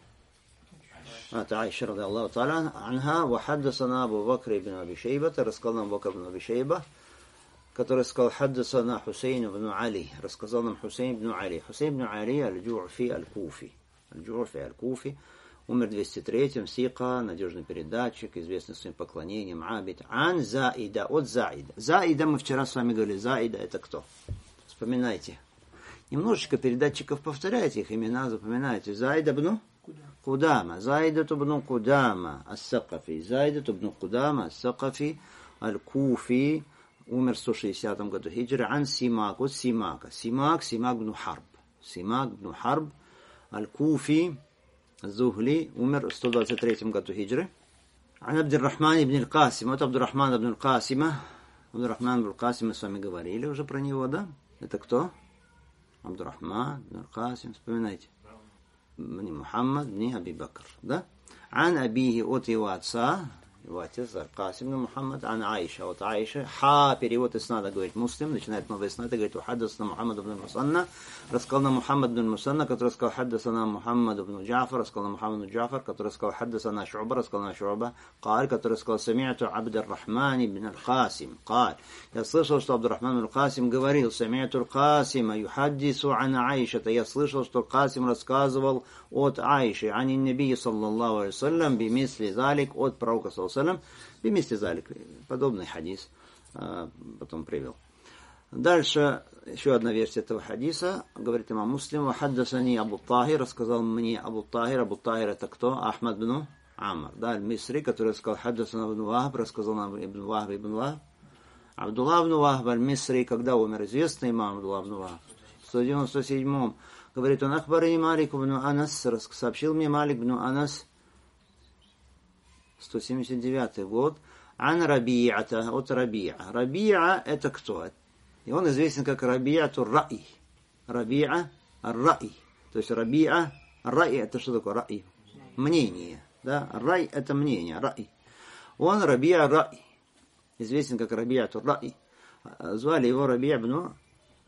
От Аиши, ради Аллаху та'аля, анха, ва хаддасана Абу Бакр ибн Аби Шейба, рассказал нам Бакр ибн Аби Шейба, который сказал, хаддасана Хусейн ибн Али, рассказал нам Хусейн ибн Али. Хусейн ибн Али, аль-Джу'фи аль-Куфи. Аль-Джу'фи аль-Куфи, умер в двести третьем, сика, надежный передатчик, известный своим поклонением, абид. Ан Заида, от Заида. Заида, мы вчера с вами говорили, Заида это кто? Вспоминайте. Немножечко передатчиков повторяйте, их имена запоминайте. Заида ибн Кудама. Заида ибн Кудама ас-Сакафи. Заида ибн Кудама ас-Сакафи аль-Куфи. Умер в сто шестидесятом году хиджры. Ан Симак. Вот Симака. Симак, Симак ибн Харб. Симак ибн Харб аль-Куфи. Зухли. Умер в сто двадцать третьем году хиджры. Ан Абдуррахман ибн аль-Касим. Вот Абдуррахман ибн аль-Касима. Абдуррахман ибн аль-Касим, мы с вами говорили уже про него, да? Это кто? Абдуррахман ибн аль-Касим. Вспоминайте. Бни Мухаммад, бни Аби Бакр. Да? Ан Абихи, от его отца, его отец, Аль-Касим ибн Мухаммад, ан Аиша, от Аиша. Ха, перевод иснада, говорит Муслим, начинает новый иснад, говорит, ухаддасна Мухаммад ибн Мусанна, рассказал нам Мухаммад ибн Мусанна, который сказал, хаддасана Мухаммад ибн Джафар, рассказал нам Мухаммад ибн Джафар, который сказал, хаддасана Шу'ба, рассказал нам Шу'ба, Каль, который сказал, сами'ту Абдуррахман ибн Аль-Касим, Каль. Я слышал, что Абдуррахман ибн Аль-Касим говорил, сами'ту Аль-Касима, юхаддису ан Аиша, я слышал, что Касим рассказывал от Аиши, ани набии, саллаллаху алейхи вассалям, бимисли залик, от пророка, саллаллаху алейхи вассалям, бимисли залик, подобный хадис, потом привел. Дальше, еще одна версия этого хадиса, говорит имам Муслим, «Вахаддасани Абу Тахир», рассказал мне Абу Тахир, Абу Тахир это кто? Ахмад бн Амр, да, аль-Мисри, который сказал, «Хаддасана ибн Вахб», рассказал нам ибн Вахб, ибн Вахб. Абдуллах ибн Вахб, аль-Мисри, когда умер, известный имам Абдуллах ибн Вахб, в сто девяносто седьмом, говорит он, «Ахбарани Малик ибн Анас», сообщил мне Малик ибн Анас, сто семьдесят девятый год, «Ан Раби'ата», от Раби'a. Раби'a это кто? И он известен как Раби'ату Ра'i. Раби'a Ра'i. То есть Раби'a Ра'i это что такое? Ра'i. Мнение. Да? Рай это мнение. Ра'i. Он Раби'a Ра'i. Известен как Раби'ату Ра'i. Звали его Раби' ибн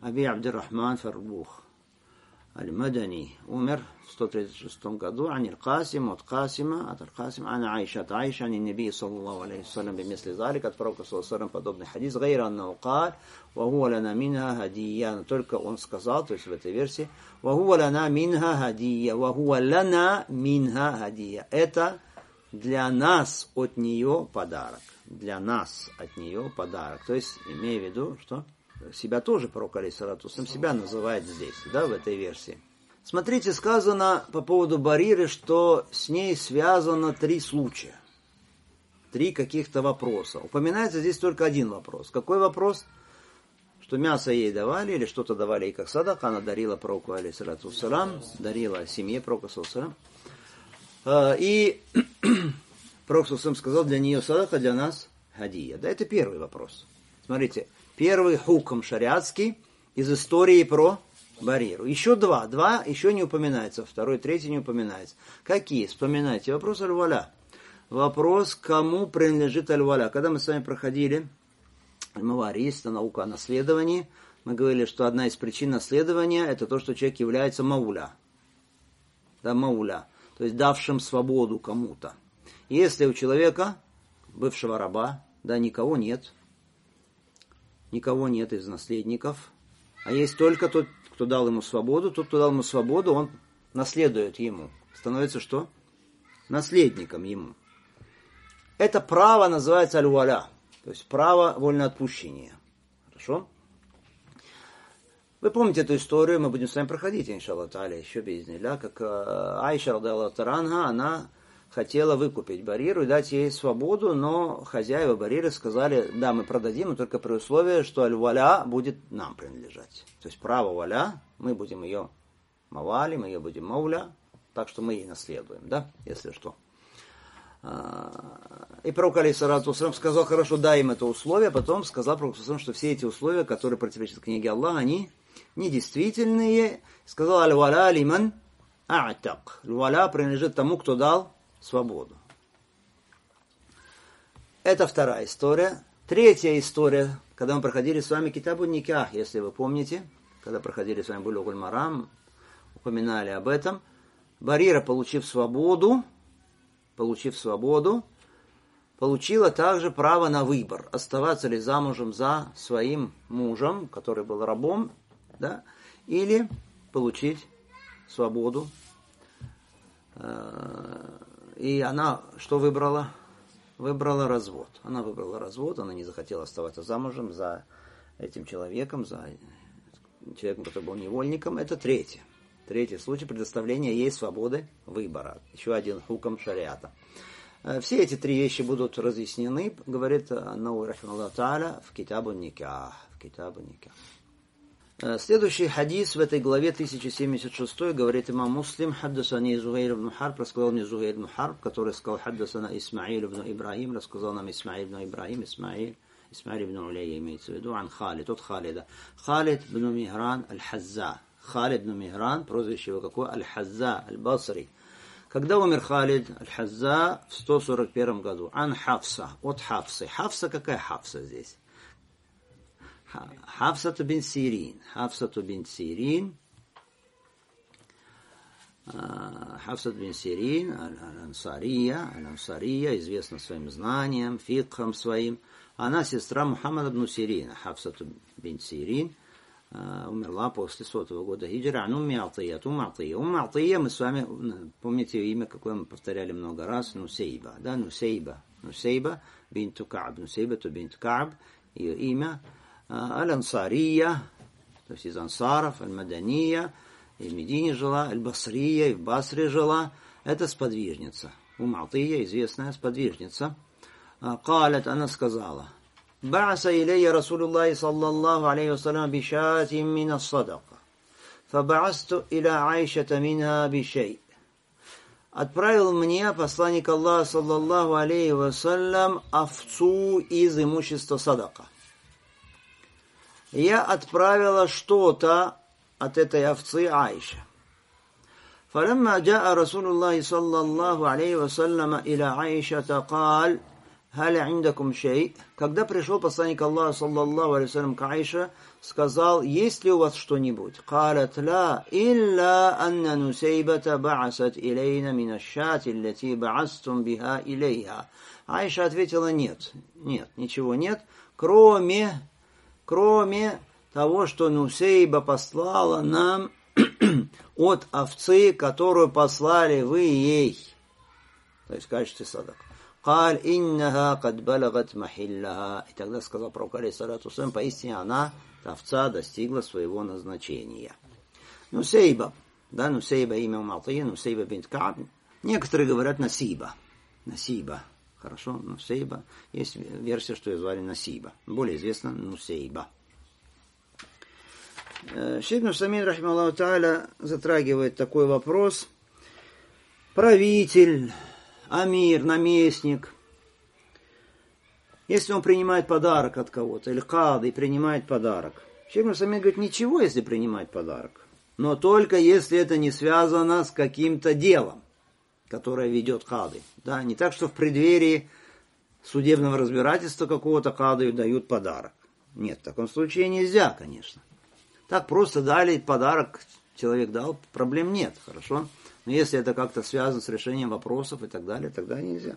Аби Абдиррахман Фарбух Аль-Мадани умер в сто тридцать шестом году. Ан Аль-Касим от Касима, от Аль-Касим, ан Айша, от Айша, ан Наби, саллаллаху алейхи вассалям, бимисли залик, от пророка, саллаллаху алейхи подобный хадис, гайра аннаху каль, ва хуа лана минха хадия, но только он сказал, то есть в этой версии, ва хуа лана минха хадия, ва хуа лана минха хадия. Это для нас от нее подарок. Для нас от нее подарок. То есть, имея в виду, что себя тоже пророк, алейхиссалату вассалям, себя называет здесь, да, в этой версии. Смотрите, сказано по поводу Бариры, что с ней связано три случая. Три каких-то вопроса. Упоминается здесь только один вопрос. Какой вопрос? Что мясо ей давали, или что-то давали ей как садака, она дарила пророку, алейхиссалату вассалям, дарила семье пророка, саллаллаху алейхи. И пророк, саллаллаху алейхи, сказал, для нее садака, для нас хадия. Да, это первый вопрос. Смотрите. Первый хукм шариатский из истории про Бариру. Еще два. Два еще не упоминается. Второй, третий не упоминается. Какие? Вспоминайте. Вопрос аль-валя. Вопрос, кому принадлежит аль-валя. Когда мы с вами проходили аль-маварис, наука о наследовании, мы говорили, что одна из причин наследования это то, что человек является мауля. Да, мауля. То есть давшим свободу кому-то. Если у человека, бывшего раба, да, никого нет, никого нет из наследников, а есть только тот, кто дал ему свободу, тот, кто дал ему свободу, он наследует ему. Становится что? Наследником ему. Это право называется аль-валя, то есть право вольноотпущения. Хорошо? Вы помните эту историю, мы будем с вами проходить, иншаллах та'аля, еще без нее, как Айша, радиаллаху та'аля, она хотела выкупить Бариру и дать ей свободу, но хозяева Бариры сказали, да, мы продадим, но только при условии, что аль-валя будет нам принадлежать. То есть право валя, мы будем ее мавали, мы ее будем мауля, так что мы ей наследуем, да, если что. И пророк, алейхиссалату вассалям, сказал, хорошо, дай им это условие, потом сказал пророк, что все эти условия, которые противоречат книге Аллаха, они недействительные. Сказал, аль-валя лиман а'так. Аль-валя принадлежит тому, кто дал свободу. Это вторая история. Третья история, когда мы проходили с вами Китабу Никах, если вы помните, когда проходили с вами Булугуль Марам, упоминали об этом. Барира, получив свободу, получив свободу, получила также право на выбор, оставаться ли замужем за своим мужем, который был рабом, да, или получить свободу. И она что выбрала? Выбрала развод. Она выбрала развод, она не захотела оставаться замужем за этим человеком, за человеком, который был невольником. Это третье. Третий случай предоставления ей свободы выбора. Еще один хукм шариата. Все эти три вещи будут разъяснены, говорит Науи рахимахуллаху та'аля, в Китабу Никах. В Китабу Никах. Следующий хадис в этой главе тысяча семьдесят шесть говорит имам Муслим, хаддасани Зухайр ибн Харб, рассказал мне Зухайр ибн Харб, который сказал, хаддасана Исмаиль ибн Ибрахим, рассказал нам Исмаиль ибн Ибрахим, Исмаиль, Исмаиль ибн Уляйя имеется в виду, ан Халид, от Халида. Халид ибн Мигран аль-Хазза. Халид ибн Мигран, прозвище его какое? Аль-Хазза, аль-Басри. Когда умер Халид аль-Хазза в сто сорок первом году? Ан Хафса, от Хафсы. Хафса, какая Хафса здесь? Хафсату бин Сирин. Хафсату бин Сирин. Хафсат бин Сирин, аль-Ансария, аль-Ансария, известна своим знанием, фикхом своим. Она сестра Мухаммада бин Сирина. Хафсату бин Сирин умерла после сотого года хиджры. Ан Умми Атия. Умма Атия. Умма Атия, мы с вами, помните ее имя, какое мы повторяли много раз, Нусейба. Да, Нусейба. Нусейба бинту Кааб. Нусейба ту бинт Кааб. Ее имя. Аль-Ансария, то есть из Ансаров, Аль-Мадания, и в Медине жила, Аль-Басрия, и в Басре жила. Это сподвижница. Умма Атия, известная сподвижница. Калят, она сказала, «Ба'аса илейя Расулуллахи саллаллаху алейхи вассалям бишатим мина садака, фаба'асту иля Айшата минха бишей». Отправил мне посланник Аллаха саллаллаху алейхи вассалям овцу из имущества садака. Я отправила что-то от этой овцы Айше. فلما جاء رسول الله صلى الله عليه وسلم إلى عائشة قال халя индакум шей. Когда пришел посланник Аллаха, саллаллаху алейхи вассалям, к Аише, сказал, есть ли у вас что-нибудь? Калят ла, илля анна нусейбата ба'асат илейна мина шати, лати ба'астум биха илейха. Аиша ответила, нет, нет, ничего нет, кроме, кроме того, что Нусейба послала нам от овцы, которую послали вы ей. То есть в качестве садак. Каль иннаха кад балагат махиллаха. И тогда сказал пророк, алейхиссалату вассалям, поистине она, овца, достигла своего назначения. Нусейба, да, Нусейба имя Уматия, Нусейба бинт Кааб. Некоторые говорят Насиба. Насиба. Хорошо, Нусейба. Есть версия, что ее звали Насиба. Более известно Нусейба. Шейх ибн Усаймин, рахимахуллаху тааля, затрагивает такой вопрос. Правитель, амир, наместник, если он принимает подарок от кого-то, или кады принимает подарок. Шейх ибн Усаймин говорит, ничего, если принимает подарок, но только если это не связано с каким-то делом, которое ведет кады. Да, не так, что в преддверии судебного разбирательства какого-то кады дают подарок. Нет, в таком случае нельзя, конечно. Так просто дали подарок, человек дал, проблем нет, хорошо. Но если это как-то связано с решением вопросов и так далее, тогда нельзя.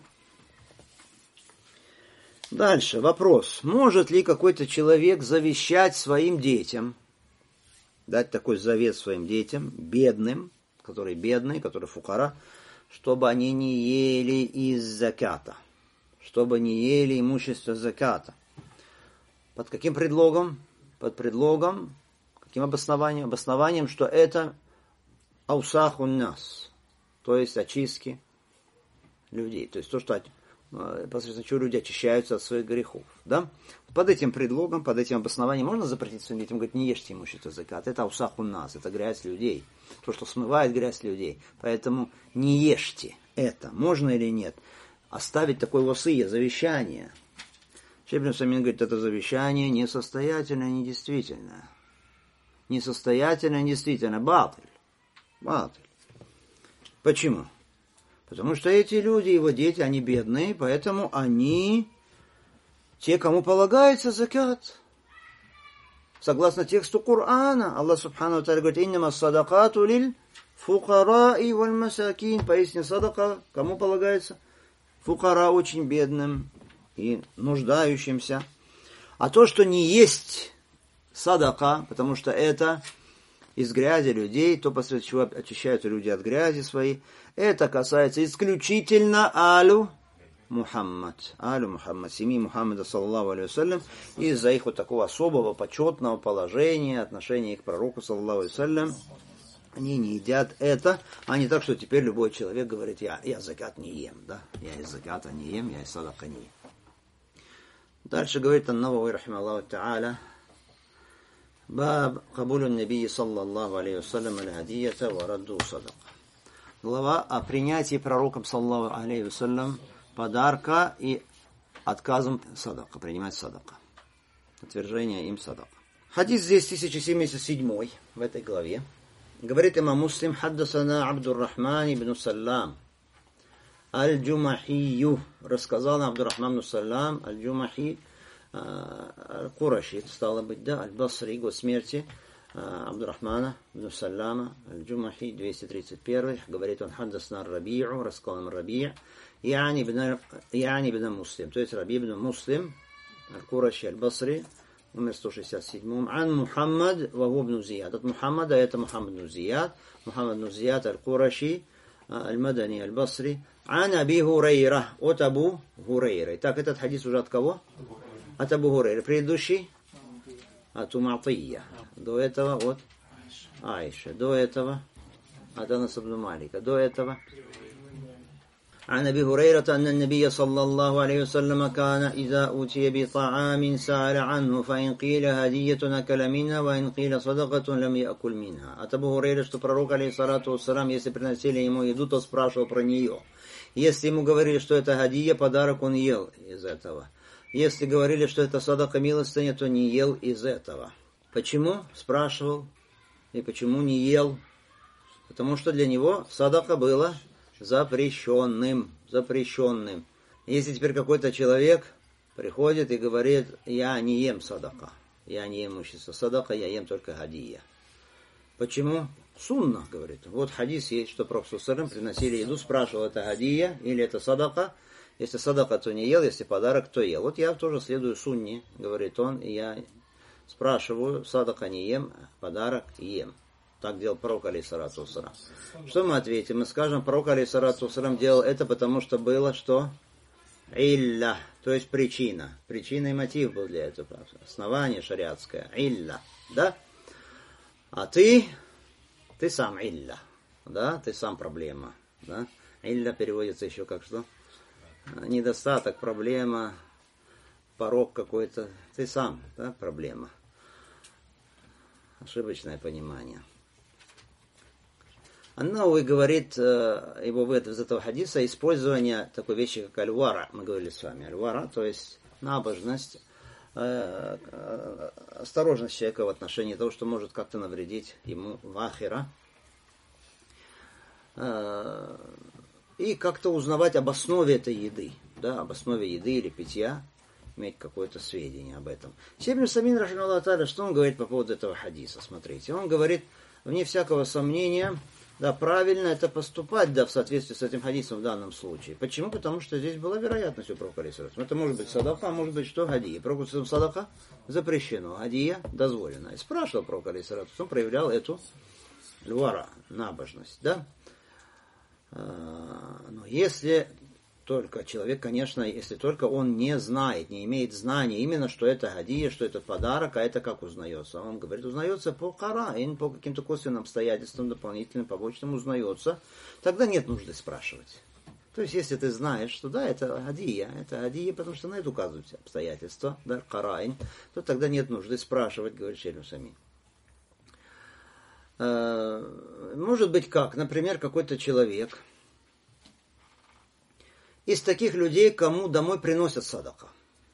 Дальше вопрос. Может ли какой-то человек завещать своим детям, дать такой завет своим детям, бедным, которые бедные, которые фукара, чтобы они не ели из заката, чтобы не ели имущество заката? Под каким предлогом? Под предлогом, каким обоснованием? Обоснованием, что это аусахун нас, то есть очистки людей, то есть то, что посредством чего люди очищаются от своих грехов. Да? Под этим предлогом, под этим обоснованием можно запретить своим детям, говорить, не ешьте имущество закат, это аусахун нас, это грязь людей, то, что смывает грязь людей, поэтому не ешьте это, можно или нет, оставить такой васия, завещание. Шейх ибн Усаймин говорит, это завещание несостоятельное, недействительное. Несостоятельное, недействительное. Батыль. Батыль. Почему? Потому что эти люди, его дети, они бедные, поэтому они те, кому полагается закат. Согласно тексту Корана, Аллах субхану ва тааля говорит, «Иннама садакату лиль фукараи валь масакин». Поясни, садака, кому полагается? Фукара, очень бедным и нуждающимся. А то, что не есть садака, потому что это из грязи людей, то, посредством чего очищаются люди от грязи своей, это касается исключительно алю Мухаммад. Алю Мухаммад, семьи Мухаммада, саллаллаху алейхи вассалям, из-за их вот такого особого, почетного положения, отношения к пророку, саллаллаху алейхи вассалям, они не едят это, а не так, что теперь любой человек говорит, я, я закат не ем, да, я из заката не ем, я из садака не ем. Дальше говорит ан-Навави, рахимахуллаху тааля, баб кабулю набии, саллаллаху алейхи вассалям, аль-хадията ва радду садака. Глава о принятии пророком, саллаллаху алейхи вассалям, подарка и отказом садака, принимать садака. Отвержение им садака. Хадис здесь тысяча семьдесят семь в этой главе. Говорит имам Муслим, хаддасана Абдуррахман ибн Саллам аль-Джумахию. Рассказал нам Абдуррахман ибн Саллам аль-Джумахи, аль-Кураши, стало быть, да, аль-Басри, год смерти Абдуррахмана ибн Саллама аль-Джумахи, двести тридцать один. Говорит он, хаддасна Раби'у, рассказал нам Раби', яни ибн Муслим, то есть Раби' ибн Муслим, аль-Кураши, аль-Басри, номер сто шестьдесят семь. Ан Мухаммад ва ибн Зияд. От Мухаммада это Мухаммад ибн Зияд. Мухаммад ибн Зияд аль-Кураши, аль-Мадани, аль-Басри. Ан Аби Хурейра. От Абу Хурейры. Так, этот хадис уже от кого? От Абу Хурейры. Предыдущий? От Уматия. До этого от Аиша. До этого от Анас ибн Малика. До этого عن أبي هريرة أن النبي صلى الله عليه وسلم كان إذا أوتي بطعام سأل عنه فإن قيل هدية أكل منها وإن قيل صدقة لم يأكل منها. От Абу Хурейры, что пророк, алейхиссалату вассалам, если приносили ему еду, то спрашивал про нее. Если ему говорили, что это хадия, подарок, он ел из этого. Если говорили, что это садака, милостыня, то не ел из этого. Почему? Спрашивал. И почему не ел? Потому что для него садака было запрещенным, запрещенным. Если теперь какой-то человек приходит и говорит, я не ем садака, я не ем имущество садака, я ем только гадия. Почему? Сунна, говорит. Вот хадис есть, что Пророк ﷺ приносили еду, спрашивал, это гадия или это садака. Если садака, то не ел, если подарок, то ел. Вот я тоже следую сунне, говорит он, и я спрашиваю, садака не ем, подарок ем. Так делал пророк, алейхиссалату вассалям. Что мы ответим? Мы скажем, пророк, алейхиссалату вассалям, делал это, потому что было что? Илля, то есть причина. Причина и мотив был для этого. Основание шариатское. Илля, да? А ты, ты сам илля, да? Ты сам проблема, да? Илля переводится еще как что? Недостаток, проблема, порог какой-то. Ты сам, да, проблема. Ошибочное понимание. Ан-Науи говорит, его выйдет из этого хадиса, использование такой вещи, как аль-вара. Мы говорили с вами. Аль-вара, то есть набожность, осторожность человека в отношении того, что может как-то навредить ему в ахира. И как-то узнавать об основе этой еды, да, об основе еды или питья, иметь какое-то сведение об этом. Шейх ибн Усаймин, рахимахуллаху тааля, что он говорит по поводу этого хадиса? Смотрите, он говорит, вне всякого сомнения, да, правильно это поступать, да, в соответствии с этим хадисом в данном случае. Почему? Потому что здесь была вероятность у пророка, алейхиссалату. Это может быть садака, а может быть что? Гадия. Пророк садака запрещено, гадия дозволено. И спрашивал пророк, алейхиссалату, он проявлял эту львара, набожность, да. Но если только человек, конечно, если только он не знает, не имеет знания именно, что это гадия, что это подарок, а это как узнается? Он говорит, узнается по караин, по каким-то косвенным обстоятельствам, дополнительным, побочным узнается. Тогда нет нужды спрашивать. То есть, если ты знаешь, что да, это гадия, это гадия, потому что на это указывают обстоятельства, да, караин, то тогда нет нужды спрашивать, говорит шейх ибн Усаймин. Может быть как? Например, какой-то человек из таких людей, кому домой приносят садака.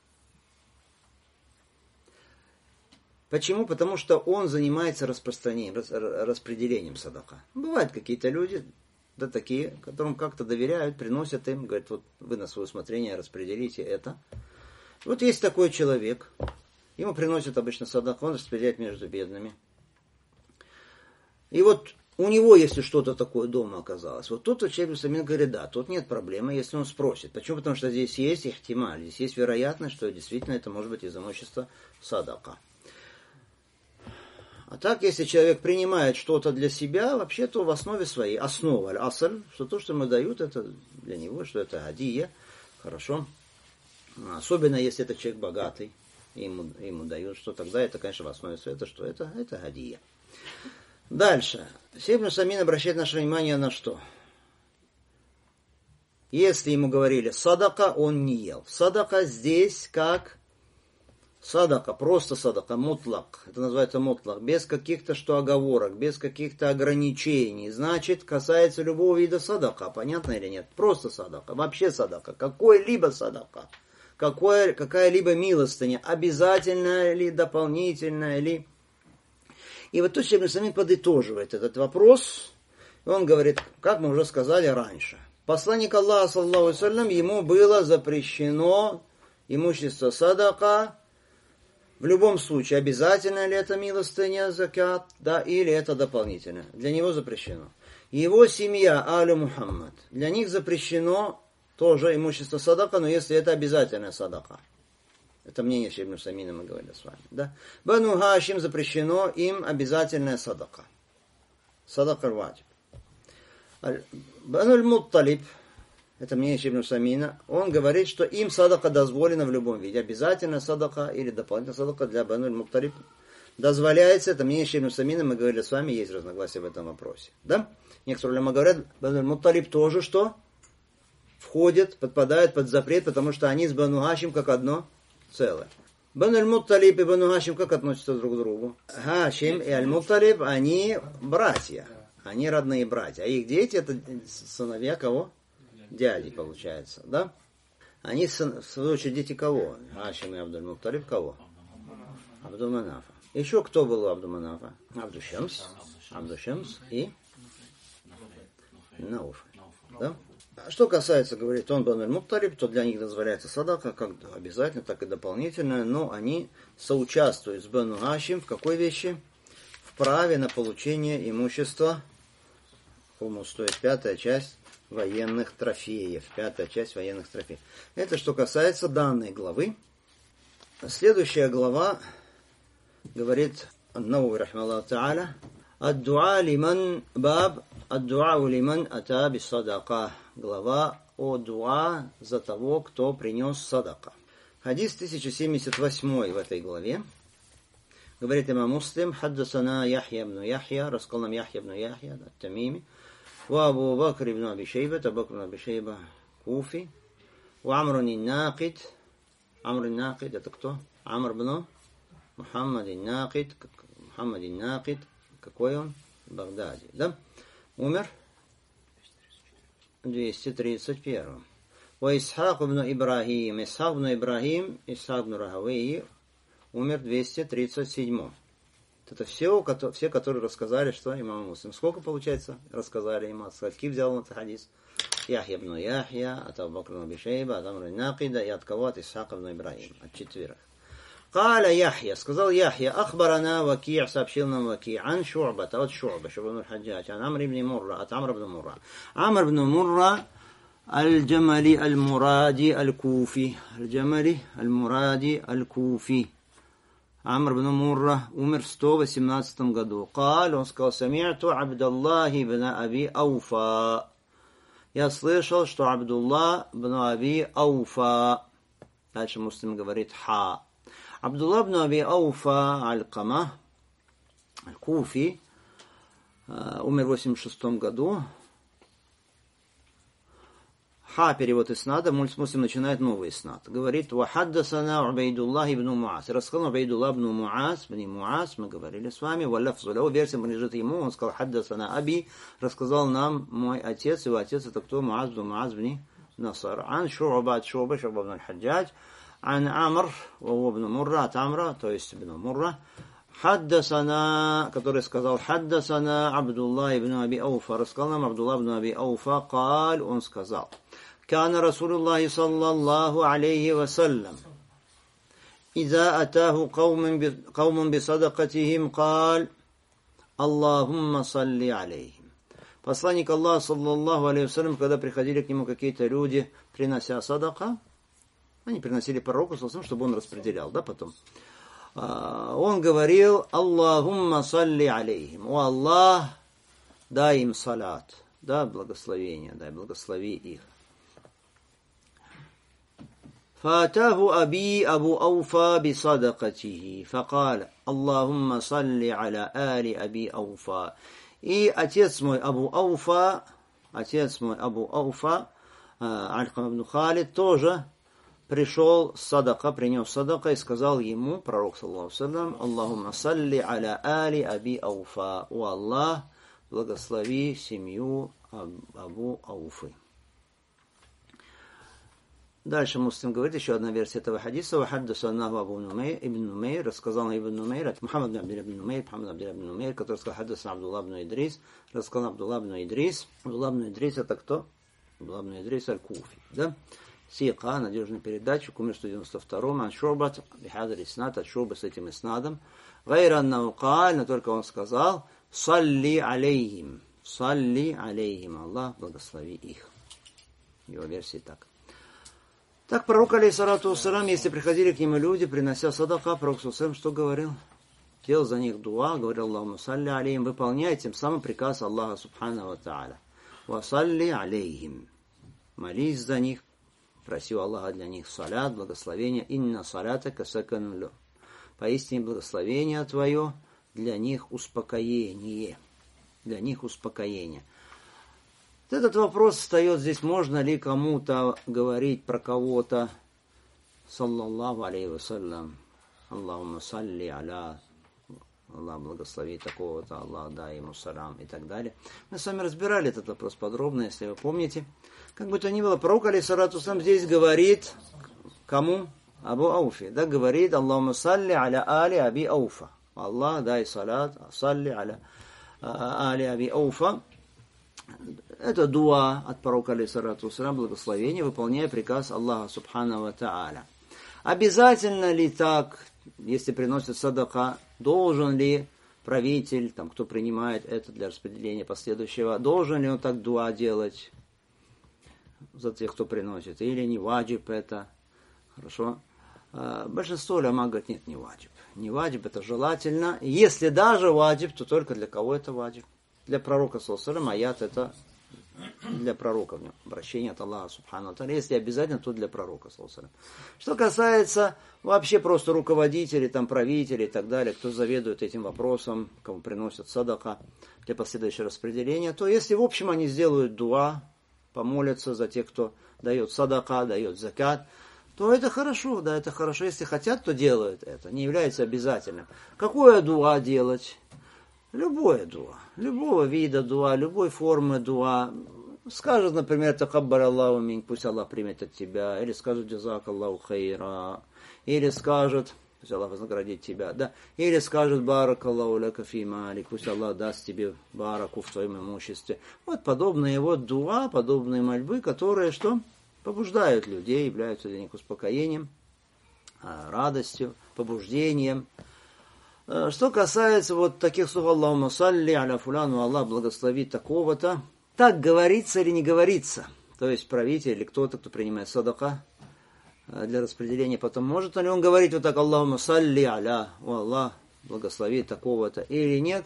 Почему? Потому что он занимается распространением, распределением садака. Бывают какие-то люди, да такие, которым как-то доверяют, приносят им, говорят, вот вы на свое усмотрение распределите это. Вот есть такой человек, ему приносят обычно садака, он распределяет между бедными. И вот у него, если что-то такое дома оказалось, вот тут вот шейх ибн Усаймин говорит, да, тут нет проблемы, если он спросит. Почему? Потому что здесь есть ихтималь, здесь есть вероятность, что действительно это может быть из имущества садака. А так, если человек принимает что-то для себя, вообще-то в основе своей, основа, аль-асаль, что то, что ему дают, это для него, что это гадия, хорошо. Особенно, если это человек богатый, ему, ему дают, что тогда это, конечно, в основе своей, это что? Это, это гадия. Дальше. Шейх ибн Усаймин обращает наше внимание на что? Если ему говорили садака, он не ел. Садака здесь как садака, просто садака, мутлак. Это называется мутлак. Без каких-то что оговорок, без каких-то ограничений. Значит, касается любого вида садака. Понятно или нет? Просто садака. Вообще садака. Какой-либо садака. Какое, какая-либо милостыня. Обязательная ли, дополнительная ли. И вот тут шейх ибн Усаймин подытоживает этот вопрос. И он говорит, как мы уже сказали раньше. Посланник Аллаха, саллаллаху алейхи ва саллям, ему было запрещено имущество садака. В любом случае, обязательно ли это милостыня, закят, да, или это дополнительно. Для него запрещено. Его семья, Алю Мухаммад, для них запрещено тоже имущество садака, но если это обязательная садака. Это мнение шейха ибн Усаймина, мы говорили с вами. Да? Бану Хашим запрещено им обязательная садака. Садака ваджиб. Бану Аль-Мутталиб, это мнение шейха ибн Усаймина, он говорит, что им садака дозволена в любом виде. Обязательная садака или дополнительная садака для Бану Аль-Мутталиб дозволяется. Это мнение шейха ибн Усаймина, мы говорили с вами, есть разногласия в этом вопросе. Да? Некоторые улама говорят, Бану Аль-Мутталиб тоже что? Входит, подпадает под запрет, потому что они с Бану Хашим как одно целое. Бану Аль-Мутталиб и Бану Хашим как относятся друг к другу? Хашим и Аль-Мутталиб, они братья. Они родные братья. А их дети, это сыновья кого? Дяди, получается. Да? Они, в свою очередь, дети кого? Хашим и Абдуль-Мутталиб кого? Абду-Манафа. Еще кто был у Абду-Манафа? Абду-Шамс. Абду-Шамс и Науф. Да? Что касается, говорит он, Бану аль-Мутталиб, то для них дозволяется садака, как обязательно, так и дополнительно, но они соучаствуют с Бану Хашим в какой вещи? В праве на получение имущества, хумус стоит пятая часть военных трофеев, пятая часть военных трофеев. Это что касается данной главы. Следующая глава говорит Ан-Навави рахимахуллаху та'аля: «Ад-дуа лиман баб, ад-дуа лиман ата бис-садака». Глава о дуа за того, кто принес садака. Хадис тысяча семьдесят восемь в этой главе. Говорит имам Муслим: «Хаддасана Яхья ибн Яхья», рассказал нам Яхья ибн Яхья ат-Тамими, ва Абу Бакр ибн Аби Шейба, Абу Бакр ибн Аби Шейба Куфи, ва Амр ан-Накид. Амр ан-Накид это кто? Амр ибн Мухаммад ан-Накид. Мухаммад ан-Накид, какой он? В Багдаде, да? Умер двести тридцать первым. Ва Исхак ибн Ибрахим, Исхак ибн Ибрахим, Исхак ибн Рахавейи, умер двести тридцать седьмым. Это все, все, которые рассказали, что имам Муслим. Сколько, получается, рассказали ему? От скольки взял он этот хадис? Яхья ибн Яхья, от Абу Бакр ибн Аби Шейба, от Амр ан-Накида и от кого? От Исхака ибн Ибрахим. От четверых. Каля Яхья, сказал Яхья: «Ахбарана Ваки', сообщил нам Ваки', ан Шу'бата, от Шу'ба, Шу'ба ибн аль-Хаджадж, ан Амр ибн Мурра, от Амр ибн Мурра. Амр ибн Мурра аль-Джамали аль-Муради аль-Куфи. Аль-Джамали аль-Муради аль-Куфи. Амр ибн Мурра умер в сто восемнадцатом году. Каль, он сказал: «Сами'ту Абдаллах ибн Аби Ауфа». Я слышал, что Абдуллах ибн Аби Ауфа. Дальше Муслим говорит ха. Абдуллах ибн Аби Ауфа аль-Кама, аль-Куфи, умер в восемьдесят шестом году. Ха, перевод иснада, Муслим начинает новый иснад. Говорит: «Вахаддасана Убайдуллах ибн Муаз». Рассказал Убайдуллах ибн Муаз, ибн Муаз, мы говорили с вами, валлафзу лаху, версия принадлежит ему, он сказал: «Хаддасана Аби», рассказал нам мой отец, его отец это кто? Муаз ибн Муаз ибн Насар. Ан Шу'ба, от Шу'ба, Шу'ба ибн аль-Хаджадж, ан Амр, ибн Мурра, от Амра, то есть ибн Мурра, Хаддасана, который сказал: «Хаддасана Абдуллах ибн Аби Ауфа», рассказал нам Абдуллах ибн Аби Ауфа, каль, он сказал: «Кана Расулуллахи саллаллаху алейхи вассалям, иза атаху каумун бисадакатихим, каль, Аллахумма салли алейхим». Посланник Аллаха саллаллаху алейхи вассалям, когда приходили к нему какие-то люди, принося садака, они приносили пророку, чтобы он распределял, да, потом. Он говорил: «Аллахумма салли алейхим». О Аллах, дай им салат, да, благословение, дай благослови их. فأتاه أبي أبو أوفى بصدقته فقال اللهم صل على آل أبي أوفى. И отец мой Абу Ауфа, отец мой Абу Ауфа, Алькам ибн Халид, тоже пришел с садака, принес садака и сказал ему, пророк саллаллаху алейхи ва саллям: «Аллахумма салли аля али Аби Ауфа». О Аллах, благослови семью Абу Ауфы. Дальше Муслим говорит, еще одна версия этого хадиса: «Вахаддасанаху Абу Нумейр, ибн Нумейр», рассказал на ибн Нумейр, от Мухаммад ибн Абдилlah ибн Нумейр, Мухаммад ибн Абдилlah ибн Нумейр, который сказал: «Хаддасан Абдуллах ибн Идрис», рассказал Абдуллах ибн Идрис. Абдуллах ибн Идрис это кто? Абдуллах ибн Идрис аль-Куфи, да? Сика, надежный передатчик, умер в сто девяносто втором, ан Шу'бат, бихадар иснад, от Шу'ба с этим иснадом. Гайра аннаху каль, но только он сказал: «Салли алейхим», «Салли алейхим», Аллах, благослови их. Его версии так. Так пророк, алейхиссалату вассалям, если приходили к нему люди, принося садака, пророк саллаллаху что говорил? Делал за них дуа, говорил: «Аллахумма салли алейхим», выполняя тем самым приказ Аллаха субхану ва тааля. «Ва салли алейхим», молись за них, проси у Аллаха для них салят, благословение. «Инна салятака саканун лахум», поистине благословение твое для них успокоение, для них успокоение. Этот вопрос встает здесь: можно ли кому-то говорить про кого-то саллаллаху алейхи вассалям, Аллахумма салли аля, Аллах благослови такого-то, Аллах дай ему салам и так далее. Мы с вами разбирали этот вопрос подробно, если вы помните. Как бы то ни было, пророк, алейхиссалату вассалям, здесь говорит кому? Абу Ауфи, да, говорит: «Аллахумма салли аля али Аби Ауфа». Аллах дай салат, салли аля али Аби Ауфа. это дуа от пророка, алейхиссалату вассалям, благословение, выполняя приказ Аллаха субхану ва тааля. Обязательно ли так, если приносят садака, должен ли правитель, там, кто принимает это для распределения последующего, должен ли он так дуа делать за тех, кто приносит, или не ваджиб это, хорошо? Большинство уляма говорит, нет, не ваджиб. Не ваджиб, это желательно. Если даже ваджиб, то только для кого это ваджиб? Для пророка, саллаллаху алейхи ва саллям, аят это для пророка, обращение от Аллаха, субхану ва тааля. Если обязательно, то для пророка, саллаллаху алейхи ва саллям. Что касается вообще просто руководителей, там, правителей и так далее, кто заведует этим вопросом, кому приносят садака для последующего распределения, то если в общем они сделают дуа, помолятся за тех, кто дает садака, дает закат, то это хорошо, да, это хорошо. Если хотят, то делают это. Не является обязательным. Какое дуа делать? Любое дуа. Любого вида дуа, любой формы дуа. Скажут, например, такаббар Аллаху минк, пусть Аллах примет от тебя. Или скажут, джазак Аллаху хайра. Или скажут, пусть Аллах вознаградит тебя. Да. Или скажут, барак Аллаху ляка фи малик, пусть Аллах даст тебе бараку в твоем имуществе. Вот подобные вот дуа, подобные мольбы, которые что? Побуждают людей, являются для них успокоением, радостью, побуждением. Что касается вот таких слов Аллахумма салли аля фуляну, Аллах благословит такого-то, так говорится или не говорится? То есть правитель или кто-то, кто принимает садака для распределения, потом может ли он говорить вот так Аллахумма салли аля, о Аллах благословит такого-то или нет?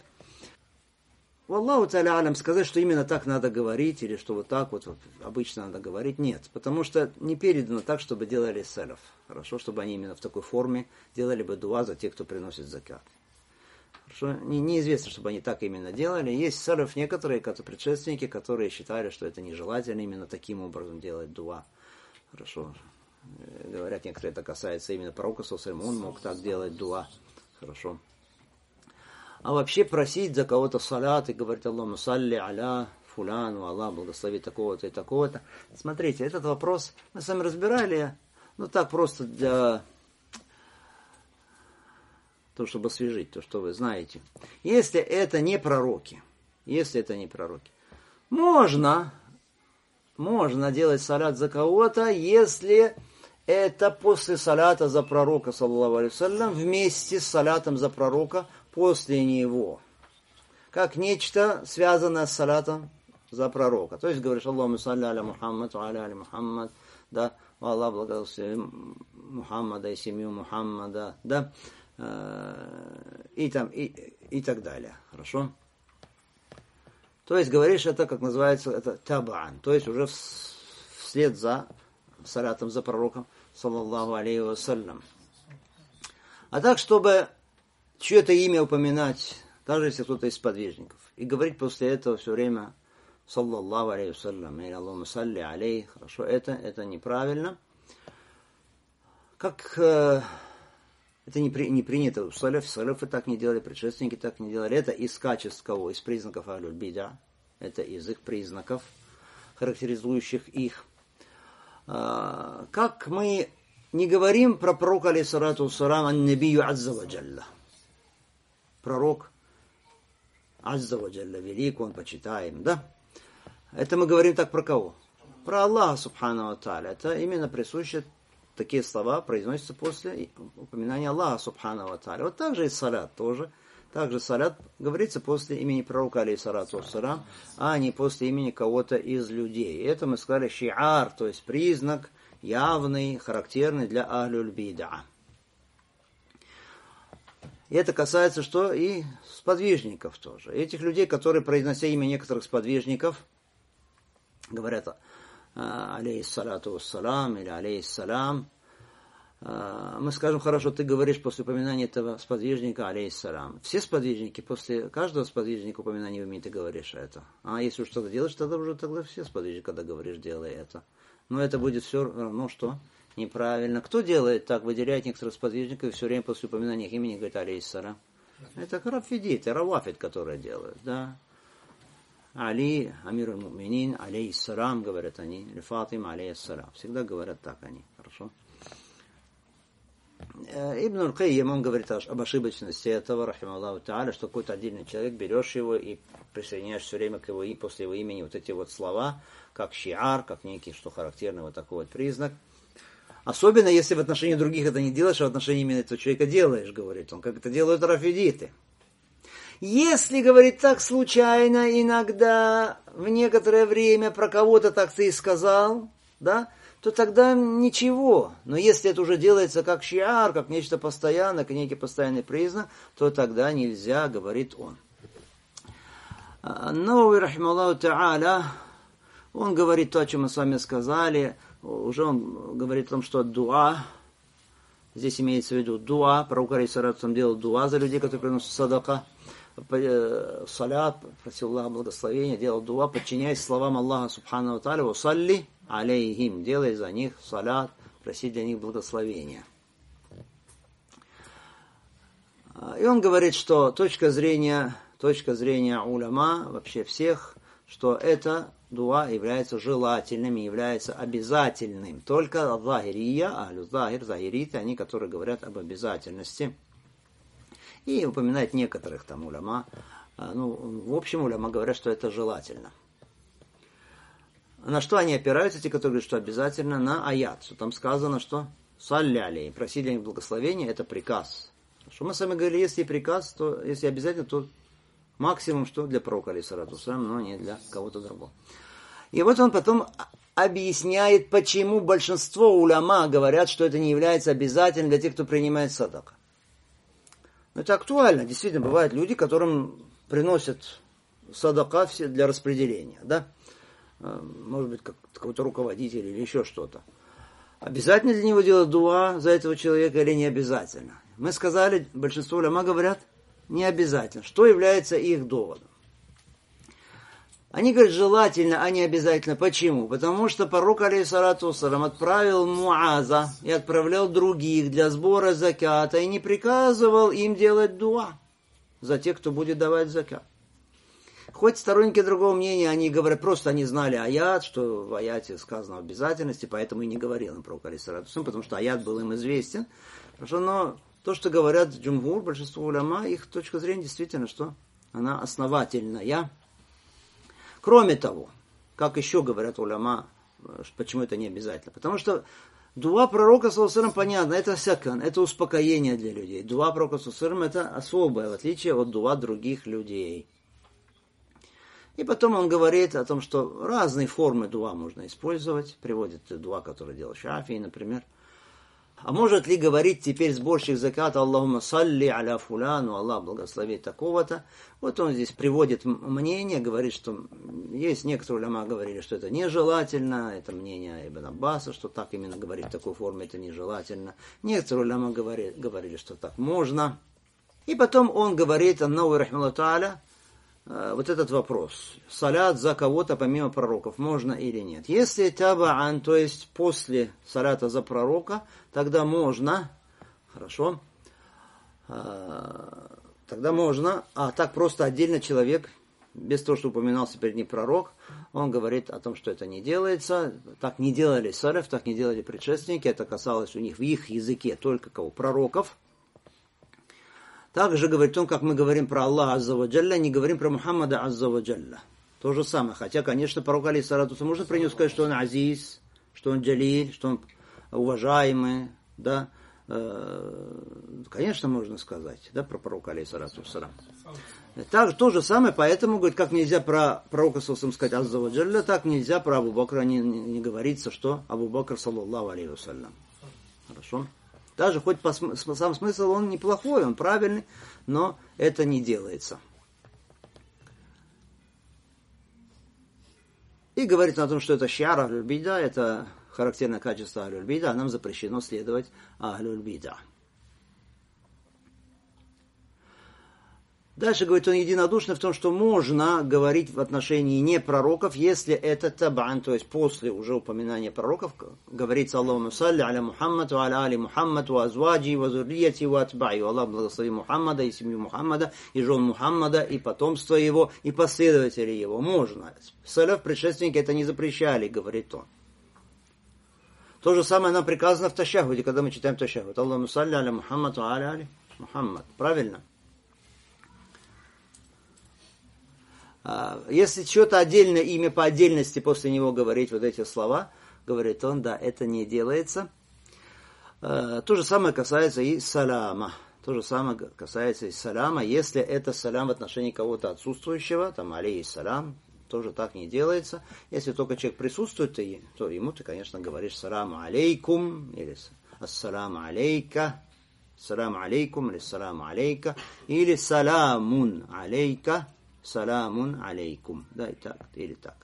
Аллаху та'аля алям, сказать, что именно так надо говорить, или что вот так вот, вот обычно надо говорить, нет. Потому что не передано так, чтобы делали салаф. Хорошо, чтобы они именно в такой форме делали бы дуа за тех, кто приносит закат. Хорошо, не, неизвестно, чтобы они так именно делали. Есть салаф некоторые, как предшественники, которые считали, что это нежелательно именно таким образом делать дуа. Хорошо. Говорят, некоторые это касается именно пророка, он мог так делать дуа. Хорошо. А вообще просить за кого-то салат и говорить Аллаху салли аля фуляну, Аллах благослови такого-то и такого-то. Смотрите, этот вопрос мы с вами разбирали, ну так просто для того, чтобы освежить то, что вы знаете. Если это не пророки, если это не пророки, можно, можно делать салат за кого-то, если это после салата за пророка, саллаллаху алейхи ва саллям, вместе с салатом за пророка после него. Как нечто, связанное с салатом за пророка. То есть говоришь, Аллахумма салли аля Мухаммад, ва аля али Мухаммад, да, Аллах благослови Мухаммада и семью Мухаммада, да, и, там, и, и так далее. Хорошо? То есть говоришь, это, как называется, это табаан, то есть уже вслед за салатом за пророком, саллаллаху алейхи ва саллям. А так, чтобы чье-то имя упоминать, даже если кто-то из подвижников, и говорить после этого все время саллаллаху алейхи ва саллям, или Аллахумма салли алейхи, хорошо, это, это неправильно. Как э, это не, при, не принято у салаф, салафы так не делали, предшественники так не делали. Это из качеств кого? Из признаков ахлюль бида, это из их признаков, характеризующих их. Э, как мы не говорим про пророка, алейхиссалату вассалам, ан-набию азза ва джалла. Пророк азза ва джалла, велик, он почитаем, да? Это мы говорим так про кого? Про Аллаха, субхану ва тааля. Это именно присуще, такие слова произносятся после упоминания Аллаха, субхану ва тааля. Вот так же и салят тоже. Также салят говорится после имени пророка, алейхиссалату вассалам, а не после имени кого-то из людей. Это мы сказали шиар, то есть признак явный, характерный для ахлюль бида. И это касается что? И сподвижников тоже. Этих людей, которые, произнося имя некоторых сподвижников, говорят алейхиссалату вассалам или алейхиссалам, мы скажем, хорошо, ты говоришь после упоминания этого сподвижника алейхиссалам. Все сподвижники, после каждого сподвижника упоминания в имени ты говоришь это. А если уж что-то делаешь, тогда уже тогда все сподвижники, когда говоришь, делай это. Но это будет все равно, что неправильно. Кто делает так, выделяет некоторых сподвижников и все время после упоминания их имени говорит алейхиссалам? Это рафидиты, равафид, которые делают, да. Али, амир аль-муминин, алейхиссалам, говорят они, или Фатима, алейхиссалам. Всегда говорят так они, хорошо? Ибн аль-Кайим, он говорит об ошибочности этого, рахималлаху та'аля, что какой-то отдельный человек, берешь его и присоединяешь все время к его, и после его имени вот эти вот слова, как шиар, как некий, что характерный вот такой вот признак. Особенно, если в отношении других это не делаешь, а в отношении именно этого человека делаешь, говорит он, как это делают рафидиты. Если, говорит, так случайно, иногда, в некоторое время про кого-то так ты и сказал, да, то тогда ничего. Но если это уже делается как шиар, как нечто постоянное, как некий постоянный признак, то тогда нельзя, говорит он. Навави, рахималлаху та'аля, он говорит то, о чем мы с вами сказали. Уже он говорит о том, что дуа, здесь имеется в виду дуа, пророк алейхиссалату делал дуа за людей, которые приносят садака, салят, просил Аллаха благословения, делал дуа, подчиняясь словам Аллаха субхану тааля, «Васалли алейхим», делай за них салят, проси для них благословения. И он говорит, что точка зрения, точка зрения уляма, вообще всех, что это дуа является желательным, является обязательным. Только захирия, ахлю захир, захириты, они, которые говорят об обязательности. И упоминает некоторых там уляма. Ну, в общем, уляма говорят, что это желательно. На что они опираются, те, которые говорят, что обязательно? На аят. Что там сказано, что салляли, просили для них благословения, это приказ. Что мы сами говорили, если приказ, то если обязательно, то максимум, что для пророка, алейхиссалату вассалям, но не для кого-то другого. И вот он потом объясняет, почему большинство уляма говорят, что это не является обязательным для тех, кто принимает садака. Это актуально. Действительно, бывают люди, которым приносят садака для распределения. Да? Может быть, какой-то руководитель или еще что-то. Обязательно для него делать дуа за этого человека или не обязательно? Мы сказали, большинство уляма говорят, не обязательно. Что является их доводом? Они говорят, желательно, а не обязательно. Почему? Потому что пророк, алейхиссалату вассалям, отправил Муаза и отправлял других для сбора заката и не приказывал им делать дуа за тех, кто будет давать закат. Хоть сторонники другого мнения, они говорят, просто они знали аят, что в аяте сказано об обязательности, поэтому и не говорил им пророк, алейхиссалату вассалям, потому что аят был им известен. Хорошо, но то, что говорят джумгур, большинство уляма, их точка зрения действительно, что она основательная. Кроме того, как еще говорят уляма, почему это не обязательно? Потому что дуа пророка, саллаллаху алейхи ва саллям, понятно, это сакан, это успокоение для людей. Дуа пророка, саллаллаху алейхи ва саллям, это особое, в отличие от дуа других людей. И потом он говорит о том, что разные формы дуа можно использовать. Приводит дуа, который делал Шафии, например. А может ли говорить теперь сборщик заката Аллахумма салли аля фуляну, Аллах благослови такого-то? Вот он здесь приводит мнение, говорит, что есть некоторые уляма говорили, что это нежелательно, это мнение Ибн Аббаса, что так именно говорить в такой форме, это нежелательно. Некоторые уляма говорили, говорили, что так можно. И потом он говорит, Ан-Навави рахимахуллаху та'аля, вот этот вопрос. Салят за кого-то помимо пророков, можно или нет? Если табаан, то есть после салята за пророка, тогда можно, хорошо, тогда можно, а так просто отдельно человек, без того, что упоминался перед ним пророк, он говорит о том, что это не делается, так не делали салаф, так не делали предшественники, это касалось у них в их языке только кого? Пророков. Также говорит он, как мы говорим про Аллаха азза ва джалля, не говорим про Мухаммада азза ва джалля. То же самое. Хотя, конечно, пророк алейхиссалату вассалям, можно про него сказать, что он азиз, что он джалиль, что он уважаемый, да. Конечно, можно сказать, да, про пророка алейхиссалату вассалям. Так, то же самое, поэтому, говорит, как нельзя про пророка саллаллаху сказать азза ва джалля, так нельзя про Абу Бакра не, не, не говорится, что Абу Бакр саллаллаху алейхи вассалям. Хорошо? Даже хоть по, сам смысл он неплохой, он правильный, но это не делается. И говорит о том, что это шиар ахлюль бида, это характерное качество ахлюль бида, а нам запрещено следовать ахлюль бида. Дальше, говорит, он единодушный в том, что можно говорить в отношении не пророков, если это табан, то есть после уже упоминания пророков, говорится Аллахумма салли аля Мухаммад, ва аля али Мухаммад, ва азваджи, ва зуррияти, ва атбаи. Аллах благослови Мухаммада и семью Мухаммада, и жен Мухаммада, и потомство его, и последователи его. Можно. Салаф, предшественники это не запрещали, говорит он. То же самое нам приказано в ташахуде, когда мы читаем ташахуд. Аллаху салли аля Мухаммад ва аля али Мухаммад. Правильно? Если что-то отдельное имя по отдельности после него говорить вот эти слова, говорит он, да, это не делается. То же самое касается и салама. То же самое касается и салама. Если это салам в отношении кого-то отсутствующего, там алейхиссалам, тоже так не делается. Если только человек присутствует, то ему ты, конечно, говоришь саламу алейкум, или ассаламу алейка, саламу алейкум, или саламу алейка, или саламун алейка, саламун алейкум. Да, и так, или так.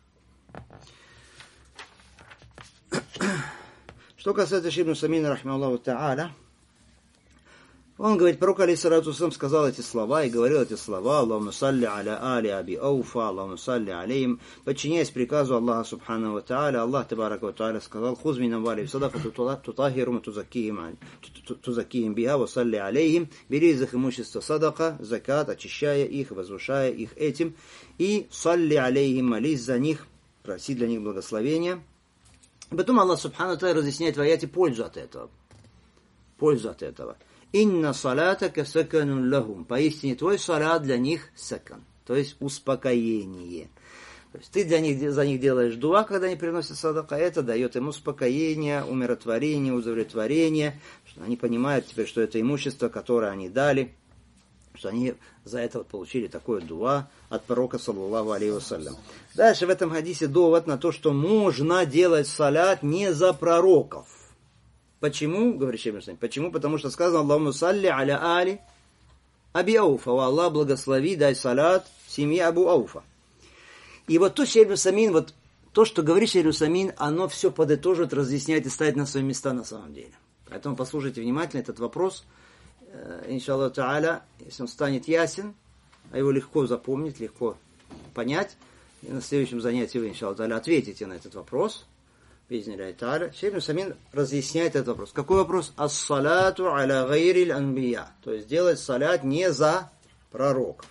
Что касается Шейх ибн Усаймина, рахмахуллаху та'аля, он говорит, пророк алейхиссалату вассалям сказал эти слова и говорил эти слова: Аллахумма салли аля али аби ауфа, Аллахумма салли алейхим, подчиняясь приказу Аллаха субхану ва тааля. Аллах табарака ва тааля сказал: хуз мин амвалихим садакату тутаххирум тузаккихим тузаккихим биха ва салли алейхим, бери из их имущества садака, закат, очищая их, возвышая их этим, и салли алейхим, молись за них, проси для них благословения. Потом Аллах субхану ва тааля разъясняет в аяте пользу от этого. Пользу от этого. Инна салатака саканун лахум. Поистине твой салат для них сакан. То есть успокоение. То есть ты для них, за них делаешь дуа, когда они приносят садака. Это дает им успокоение, умиротворение, удовлетворение. Что они понимают теперь, что это имущество, которое они дали. Что они за это получили такое дуа от пророка, саллаллаху алейхи вассалям. Дальше в этом хадисе довод на то, что можно делать салят не за пророков. Почему? Говорит Шейх ибн Усаймин. Почему? Потому что сказано: Аллахумма салли аля али аби ауфа. О Аллах, благослови, дай салат семье Абу Ауфа. И вот тут Шейх ибн Усаймин, вот то, что говорит Шейх ибн Усаймин, оно все подытожит, разъясняет и ставит на свои места на самом деле. Поэтому послушайте внимательно этот вопрос. Иншаллах та'аля, если он станет ясен, а его легко запомнить, легко понять, и на следующем занятии вы, иншаллах та'аля, ответите на этот вопрос. Шейх ибн Усаймин разъясняет этот вопрос. Какой вопрос? Ас-салату аля гайриль анбия. То есть делать салят не за пророков.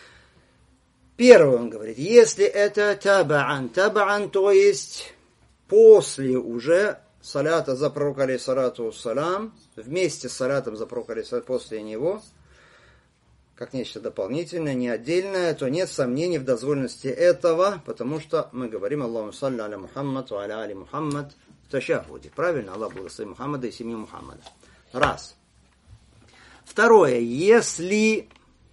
Первый он говорит, если это табаан. Табаан, то есть после уже салята за пророка алейхиссалату вассалам, вместе с салятом за пророка алейхиссалату после него, как нечто дополнительное, не отдельное, то нет сомнений в дозволенности этого, потому что мы говорим: Аллаху салли аля Мухаммад ва аля али Мухаммад в ташахуде. Правильно? Аллах благослови Мухаммада и семью Мухаммада. Раз. Второе. Если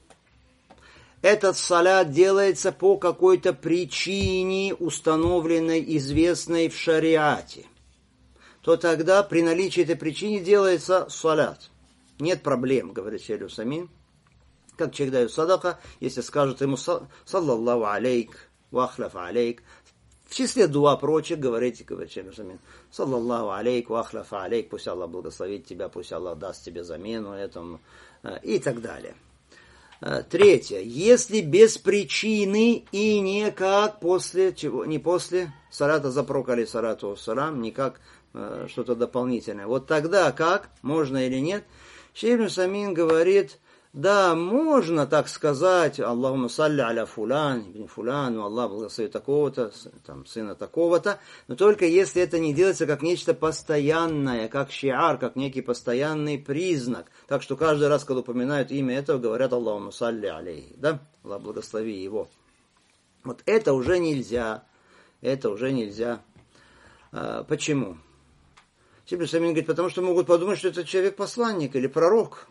этот салят делается по какой-то причине, установленной, известной в шариате, то тогда при наличии этой причины делается салят. Нет проблем, говорит Шейх ибн Усаймин. Как человек дает садака, если скажут ему саллаллаху алейк, вахлаф алейк, в числе дуа прочих, говорите, говорит Шейх ибн Усаймин, саллаллаху алейк, вахлаф алейк, пусть Аллах благословит тебя, пусть Аллах даст тебе замену этому, и так далее. Третье. Если без причины и не как после чего, не после салата за пророка алейхиссалату вассалам, не как э, что-то дополнительное. Вот тогда как, можно или нет? Шейх ибн Усаймин говорит, да, можно так сказать, Аллахумма салли аля фулян, ибн фулян, Аллах благослови такого-то, там, сына такого-то, но только если это не делается как нечто постоянное, как шиар, как некий постоянный признак. Так что каждый раз, когда упоминают имя этого, говорят Аллахумма салли алейхи, да, Аллах благослови его. Вот это уже нельзя, это уже нельзя. А, почему? Ибн Усаймин говорит, потому что могут подумать, что это человек-посланник или пророк.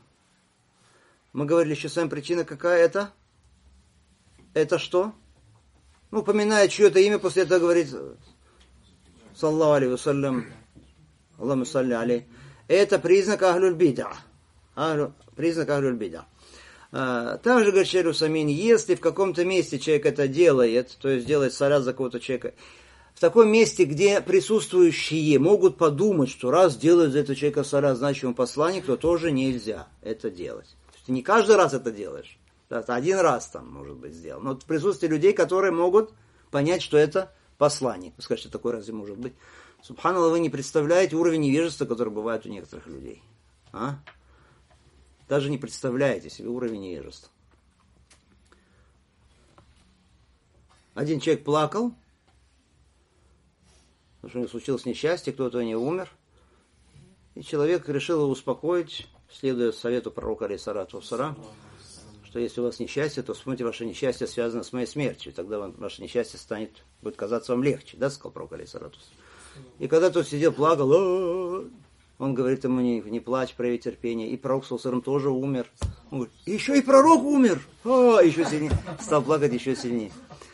Мы говорили, что сама причина какая это? Это что? Ну, упоминает чье-то имя, после этого говорит саллаллаху алейхи вассалям, Аллаху салли алейхи. Это признак ахлюль бида. Признак ахлюль бида. Также, говорит Шейх ибн Усаймин, если в каком-то месте человек это делает, то есть делает салят за какого-то человека, в таком месте, где присутствующие могут подумать, что раз делают за этого человека салят, значит он посланник, то тоже нельзя это делать. Ты не каждый раз это делаешь. Один раз там, может быть, сделал. Но в присутствии людей, которые могут понять, что это посланник. Вы скажете, такой разве может быть? Субханаллах, вы не представляете уровень невежества, который бывает у некоторых людей. А? Даже не представляете себе уровень невежества. Один человек плакал, потому что у него случилось несчастье, кто-то у него умер. И человек решил его успокоить, следуя совету пророка алейхиссалату вассалам, что если у вас несчастье, то вспомните, ваше несчастье связано с моей смертью, и тогда вам, ваше несчастье станет, будет казаться вам легче, да, сказал пророк алейхиссалату вассалам. И когда тот сидел, плакал, он говорит ему, не, не плачь, прояви терпение. И пророк саллаллаху алейхи ва саллям тоже умер. Он говорит, еще и пророк умер. А, еще сильнее. Стал плакать еще сильнее.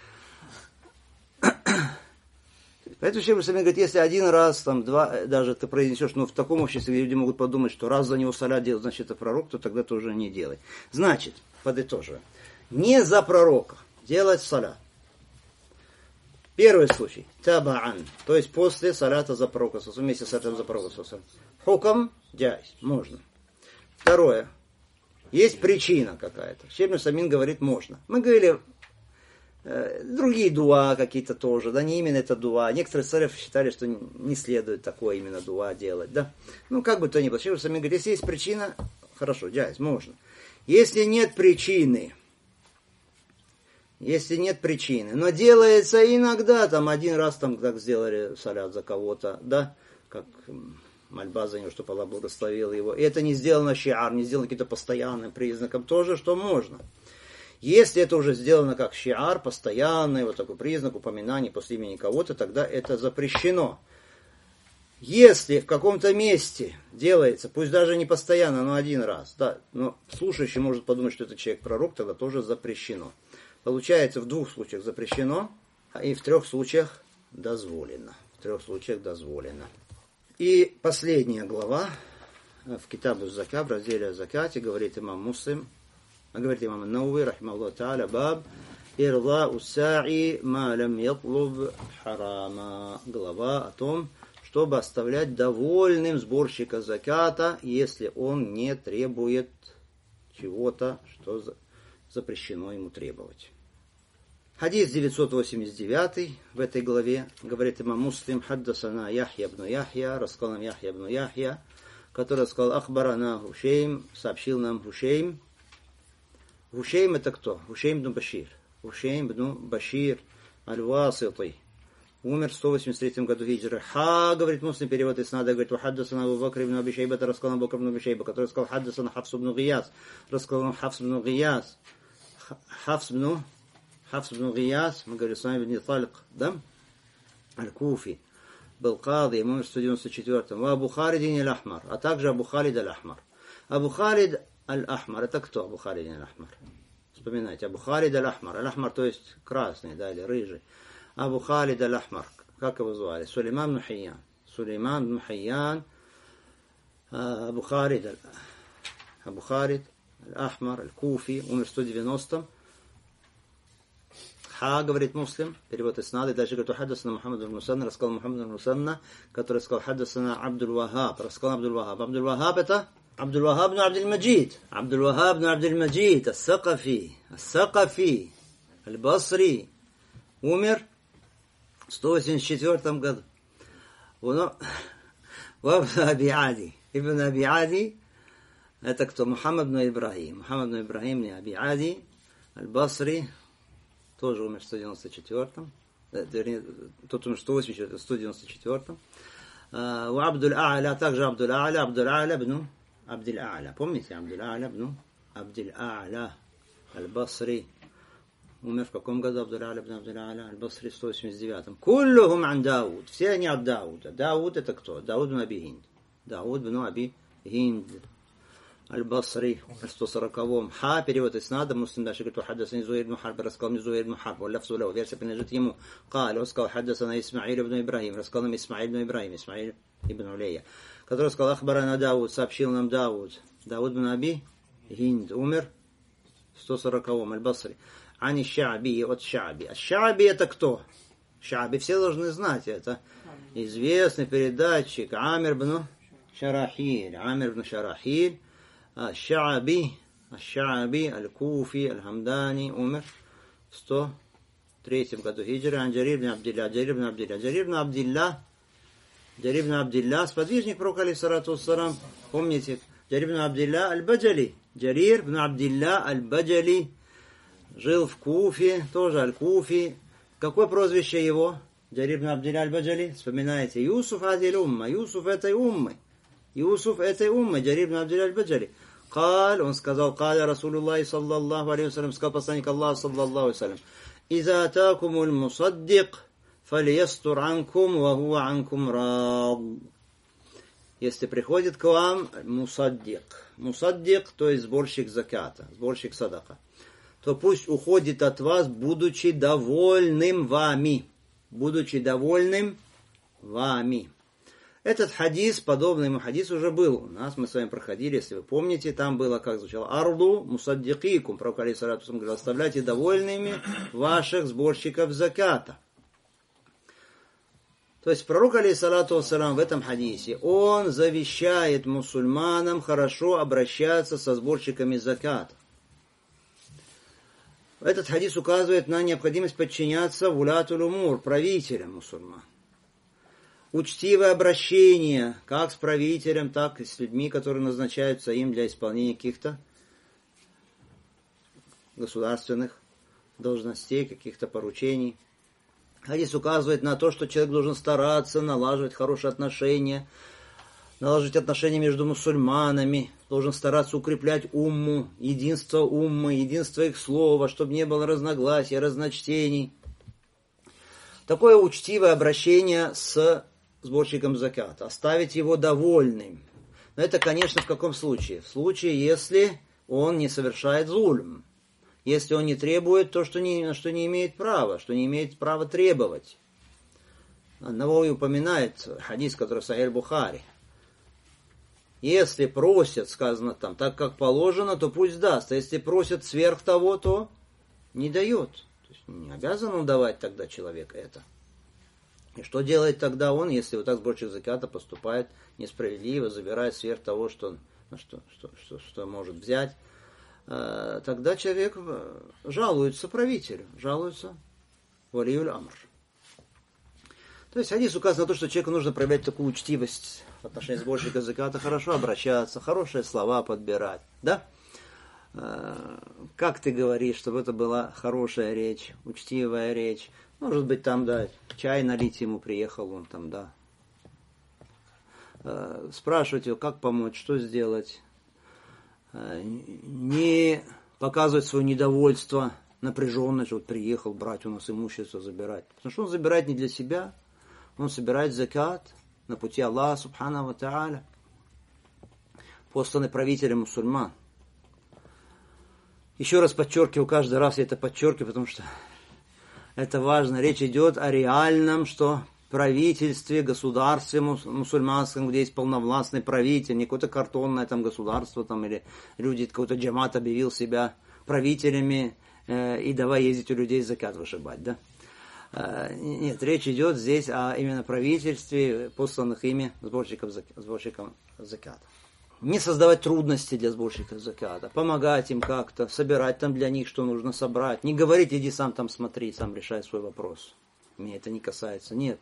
Поэтому Шейх Усаймин говорит, если один раз, там, два, даже ты произнесешь, но в таком обществе люди могут подумать, что раз за него салят делать, значит, это пророк, то тогда тоже не делай. Значит, подытоживая, не за пророка делать салят. Первый случай. Табаан. То есть после салята за пророка. Вместе с салятом за пророка. Хукам джайз. Можно. Второе. Есть причина какая-то. Шейх Усаймин говорит, можно. Мы говорили, э, другие дуа какие-то тоже. Да, не именно это дуа. Некоторые салафы считали, что не следует такое именно дуа делать. Да? Ну, как бы то ни было. Шейх Усаймин говорит, если есть причина, хорошо, джайз, можно. Если нет причины, если нет причины. Но делается иногда, там один раз там так сделали салят за кого-то, да, как мольба за него, чтобы Аллах благословил его. И это не сделано шиар, не сделано каким-то постоянным признаком, тоже, что можно. Если это уже сделано как шиар, постоянный, вот такой признак упоминания после имени кого-то, тогда это запрещено. Если в каком-то месте делается, пусть даже не постоянно, но один раз, да, но слушающий может подумать, что это человек пророк, тогда тоже запрещено. Получается, в двух случаях запрещено, и в трех случаях дозволено. В трех случаях дозволено. И последняя глава в Китабу Зака, в разделе о закате, говорит имам Муслим, говорит имам Науи, рахимахуллах тааля, баб ирла усаи ма лам ятлуб харама. Глава о том, чтобы оставлять довольным сборщика заката, если он не требует чего-то, что запрещено ему требовать. Хадис девятьсот восемьдесят девять в этой главе, говорит имам Муслим, хаддасана Яхья ибн Яхья, рассказал нам Яхья ибн Яхья, который сказал, ахбарана Хушейм, сообщил нам Хушейм. Хушейм это кто? Хушейм ибн Башир. Хушейм ибн Башир аль-Васити. Умер в сто восемьдесят третьем году хиджры. Ха, говорит Муслим, перевод из надо, говорит, хаддасана Абу Бакр ибн Аби Шейба, это рассказал нам Абу Бакр ибн Аби Шейба, который сказал, хаддасана Хафс ибн Гияс, рассказал нам Хафс ибн Гияс. Хафс ибн Хафс ибн Гияс, мы говорили с вами, ибн Талик, да? Аль-Куфи, был кади, умер в сто девяносто четвёртом. Ва Абу Халид аль-Ахмар, а также Абу Халид аль-Ахмар. Абу Халид аль-Ахмар, это кто Абу Халид аль-Ахмар? Вспоминайте, Абу Халид аль-Ахмар. Аль-Ахмар, то есть красный, да, или рыжий. Абу Халид аль-Ахмар, как его звали? Сулейман ибн Хайян. Сулейман ибн Хайян, Абу Халид, Абу Халид аль-Ахмар, аль-Куфи, умер в сто девяностом. Ха, говорит Муслим, перевод из нады, дальше говорит, хаддасана Мухаммад ибн Мусанна, рассказал Мухаммад ибн Мусанна, который сказал, хаддасана Абдул Вахаб, рассказал Абдул Вахаб. Абдул Вахаб это Абдул Вахаб ибн Абдул Маджид. Абдул Вахаб ибн Абдул Маджид, ас-Сакафи, ас-Сакафи, аль-Басри, умер в сто восемьдесят четвёртом году. Он, Вабн Аби Ади, ибн Аби Ади, это кто? Мухаммад ибн Ибрахим. Мухаммад ибн Ибрахим, не Аби Ади, аль-Басри, тоже умер в сто девяносто четвёртом. Вернее, тот умер в сто восемьдесят четвёртом, сто девяносто четвёртом. У Абдуль А'ля, также Абдуль А'ля, Абдуль А'ля бну Абдуль А'ля. Помните Абдуль А'ля бну Абдуль А'ля аль-Басри. Умер в каком году Абдуль А'ля бну Абдуль А'ля аль-Басри? В сто восемьдесят девятом. Куллюхум ан Дауд. Все они от Дауда. Дауд это кто? Дауд бну Аби Хинд. Дауд бну Аби Хинд. Аль-Басри, в сто сороковом. Ха, перевод из нада, Муслим дальше говорит, хаддасани Зуайр ибн Харб, рассказал мне Зуайр ибн Харб, валлафзу лау, версия принадлежит ему. Каль, он сказал, хаддасана Исмаиль ибн Ибрахим, рассказал нам Исмаиль ибн Ибрахим, Исмаиль ибн Улейя, который сказал, ахбарана Дауд, сообщил нам Дауд, Дауд бн Аби Хинд, умер в сто сороковом, Аль-Басри. Ани Шааби, от Шааби. А Шааби это кто? Шааби все должны знать, это известный передатчик, Амир бн Шарахиль, Амир бн Шарахиль, الشعبي الشعبي الكوفي الحمداني умер в сто третьем году хиджры. Ан Джарир бн Абдилля, Джарир бн Абдилля, Джарир бн Абдилля, Джарир бн Абдилля, сподвижник пророка алейхиссалату вассалам, помните, Джарир бн Абдилля аль-Баджали, Джарир бн Абдилля аль-Баджали, жил в Куфе, тоже аль-Куфи. Какое прозвище его? Джарир бн Абдилля аль-Баджали, вспоминаете, Юсуф адиль умма, Юсуф этой уммы. Юсуф этой уммы, Джарир ибн Абдилля аль-Баджали. Каль, он сказал, каля Расулуллахи саллаллаху алейхи вассалям, сказал посланник Аллаха саллаллаху алейхи вассалям, «Иза атакумуль мусаддик, фалиястур анкум, ва хуа анкум рад». Если приходит к вам мусаддик, мусаддик, то есть сборщик заката, сборщик садака, то пусть уходит от вас, будучи довольным вами, будучи довольным вами. Этот хадис, подобный ему хадис уже был у нас, мы с вами проходили, если вы помните, там было, как звучало, «Арду мусаддикикум», пророк алейхиссалату вассалям говорил, оставляйте довольными ваших сборщиков заката. То есть пророк алейхиссалату вассалям в этом хадисе, он завещает мусульманам хорошо обращаться со сборщиками заката. Этот хадис указывает на необходимость подчиняться вулятуль умур, правителям мусульман. Учтивое обращение как с правителем, так и с людьми, которые назначаются им для исполнения каких-то государственных должностей, каких-то поручений. Хадис указывает на то, что человек должен стараться налаживать хорошие отношения, налаживать отношения между мусульманами, должен стараться укреплять умму, единство уммы, единство их слова, чтобы не было разногласий, разночтений. Такое учтивое обращение с сборщиком заката, оставить его довольным. Но это, конечно, в каком случае? В случае, если он не совершает зульм, если он не требует то, что не, что не имеет права, что не имеет права требовать. Навави упоминает хадис, который в Сахих Бухари. Если просят, сказано там, так как положено, то пусть даст. А если просят сверх того, то не дает. То есть не обязан он давать тогда человеку это. И что делает тогда он, если вот так сборщик заката поступает несправедливо, забирает сверх того, что, что, что, что, что может взять? Тогда человек жалуется правителю, жалуется валиюль амр. То есть хадис указывает на то, что человеку нужно проявлять такую учтивость в отношении сборщика заката, хорошо обращаться, хорошие слова подбирать. Да? Как ты говоришь, чтобы это была хорошая речь, учтивая речь. Может быть, там, да, чай налить ему приехал он там, да. Спрашивать его, как помочь, что сделать. Не показывать свое недовольство, напряженность, вот приехал брать у нас имущество, забирать. Потому что он забирает не для себя, он собирает закат на пути Аллаха, субханаху ва тааля, посланный правителем мусульман. Еще раз подчеркиваю, каждый раз я это подчеркиваю, потому что это важно. Речь идет о реальном, что правительстве, государстве мусульманском, где есть полновластный правитель, не какое-то картонное там государство, там, или люди, какой-то джамат объявил себя правителями э, и давай ездить у людей закат вышибать, да? Э, нет, речь идет здесь о именно правительстве, посланных ими сборщиков, сборщиков заката. Не создавать трудности для сборщиков заката, помогать им как-то, собирать там для них, что нужно собрать. Не говорить, иди сам там смотри, сам решай свой вопрос. Меня это не касается, нет.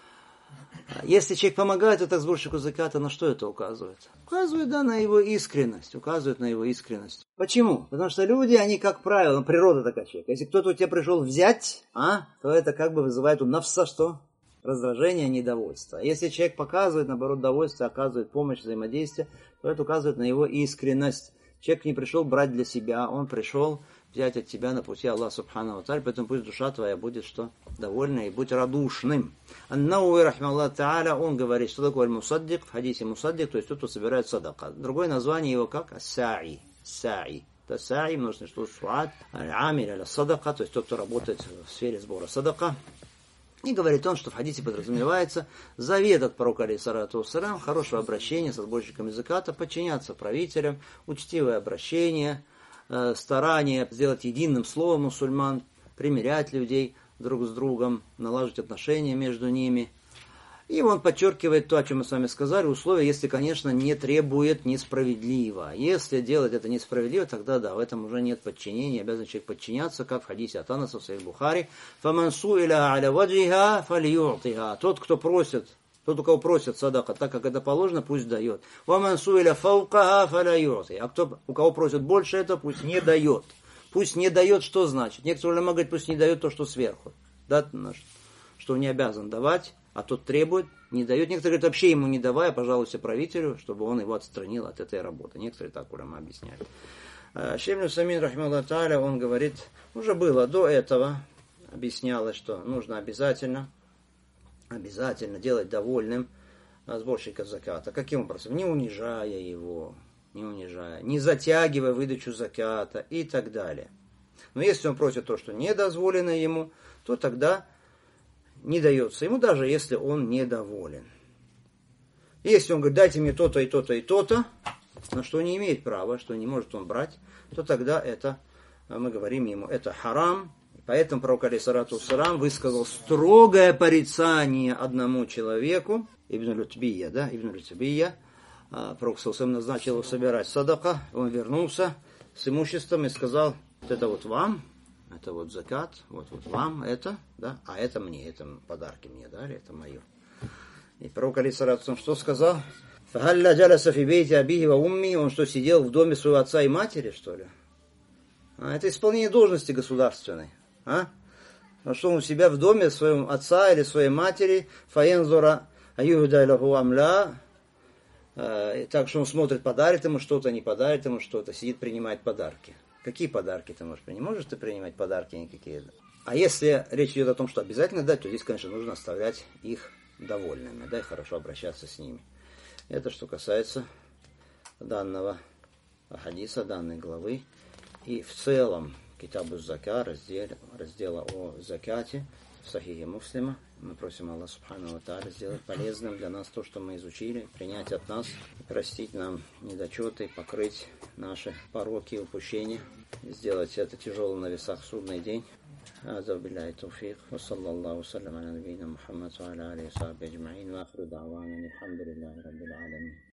Если человек помогает это сборщику заката, на что это указывает? Указывает, да, на его искренность. Указывает на его искренность. Почему? Потому что люди, они, как правило, ну, природа такая человека. Если кто-то у тебя пришел взять, а, то это как бы вызывает у навса что? Раздражение, недовольство. Если человек показывает, наоборот, довольство, оказывает помощь, взаимодействие, то это указывает на его искренность. Человек не пришел брать для себя, он пришел взять от тебя на пути Аллаха субханаху ва тааля, поэтому пусть душа твоя будет что? Довольна и будь радушным. Ан-Навави рахимахуллаху тааля, он говорит, что такое мусаддик, в хадисе мусаддик, то есть тот, кто собирает садака. Другое название его как ас-саи. Саи. Это саи, множественное число суат, аль-амиль аля-садака, то есть тот, кто работает в сфере сбора садака. И говорит он, что в хадисе подразумевается завет от пророка алейхиссалату вассалям, хорошего обращения со сборщиками заката, подчиняться правителям, учтивое обращение, э, старание сделать единым словом мусульман, примирять людей друг с другом, налаживать отношения между ними. И он подчеркивает то, о чем мы с вами сказали, условия, если, конечно, не требует несправедливо. Если делать это несправедливо, тогда да, в этом уже нет подчинения, обязан человек подчиняться, как в хадисе от Анаса в Сахих Бухари. «Фаман суиля аля ваджиха фалию'тиха». Тот, кто просит, тот, у кого просит садака, так как это положено, пусть дает. «Ваман суиля фаукаха фалию'ти». А кто, у кого просит больше это, пусть не дает. Пусть не дает, что значит? Некоторые уляма говорят, пусть не дает то, что сверху. Да, что он не обязан давать. а тот требует, не дает. Некоторые говорят, вообще ему не давай, а пожалуйста правителю, чтобы он его отстранил от этой работы. Некоторые так уляма объясняют. Шейх ибн Усаймин, рахимахуллах тааля, он говорит, уже было до этого, объяснялось, что нужно обязательно, обязательно делать довольным сборщика заката. Каким образом? Не унижая его, не унижая, не затягивая выдачу заката и так далее. Но если он просит то, что не дозволено ему, то тогда не дается ему, даже если он недоволен. Если он говорит, дайте мне то-то и то-то и то-то, на что не имеет права, что не может он брать, то тогда это, мы говорим ему, это харам. Поэтому пророк алейхиссалату вассалам высказал строгое порицание одному человеку, Ибн Лютбия, да, Ибн Лютбия. Пророк саллаллаху назначил его собирать садака, он вернулся с имуществом и сказал, вот это вот вам, это вот закат, вот, вот вам это, да, а это мне, это подарки мне дали, это мое. И пророк алейхиссалату вассалам что сказал? «Фахалля джаласа фи бейти абихи ва умми», он что, сидел в доме своего отца и матери, что ли? А, это исполнение должности государственной. А? А что он у себя в доме своего отца или своей матери, фаензора аюда лаху амля, так что он смотрит, подарит ему что-то, не подарит ему что-то, сидит, принимает подарки. Какие подарки ты можешь принимать? Можешь ты принимать подарки никакие? А если речь идет о том, что обязательно дать, то здесь, конечно, нужно оставлять их довольными, да, и хорошо обращаться с ними. Это что касается данного хадиса, данной главы. И в целом Китабу Зака, раздел, раздела о закате в Сахихе Муслима. Мы просим Аллаха Субхану ва Тааля сделать полезным для нас то, что мы изучили, принять от нас, простить нам недочеты, покрыть наши пороки и упущения, сделать это тяжелым на весах в судный день. هذا بالله التوفيق وصلى الله وسلم على نبينا محمد وعلى آله وصحبه أجمعين وآخر دعوانا الحمد لله رب العالمين.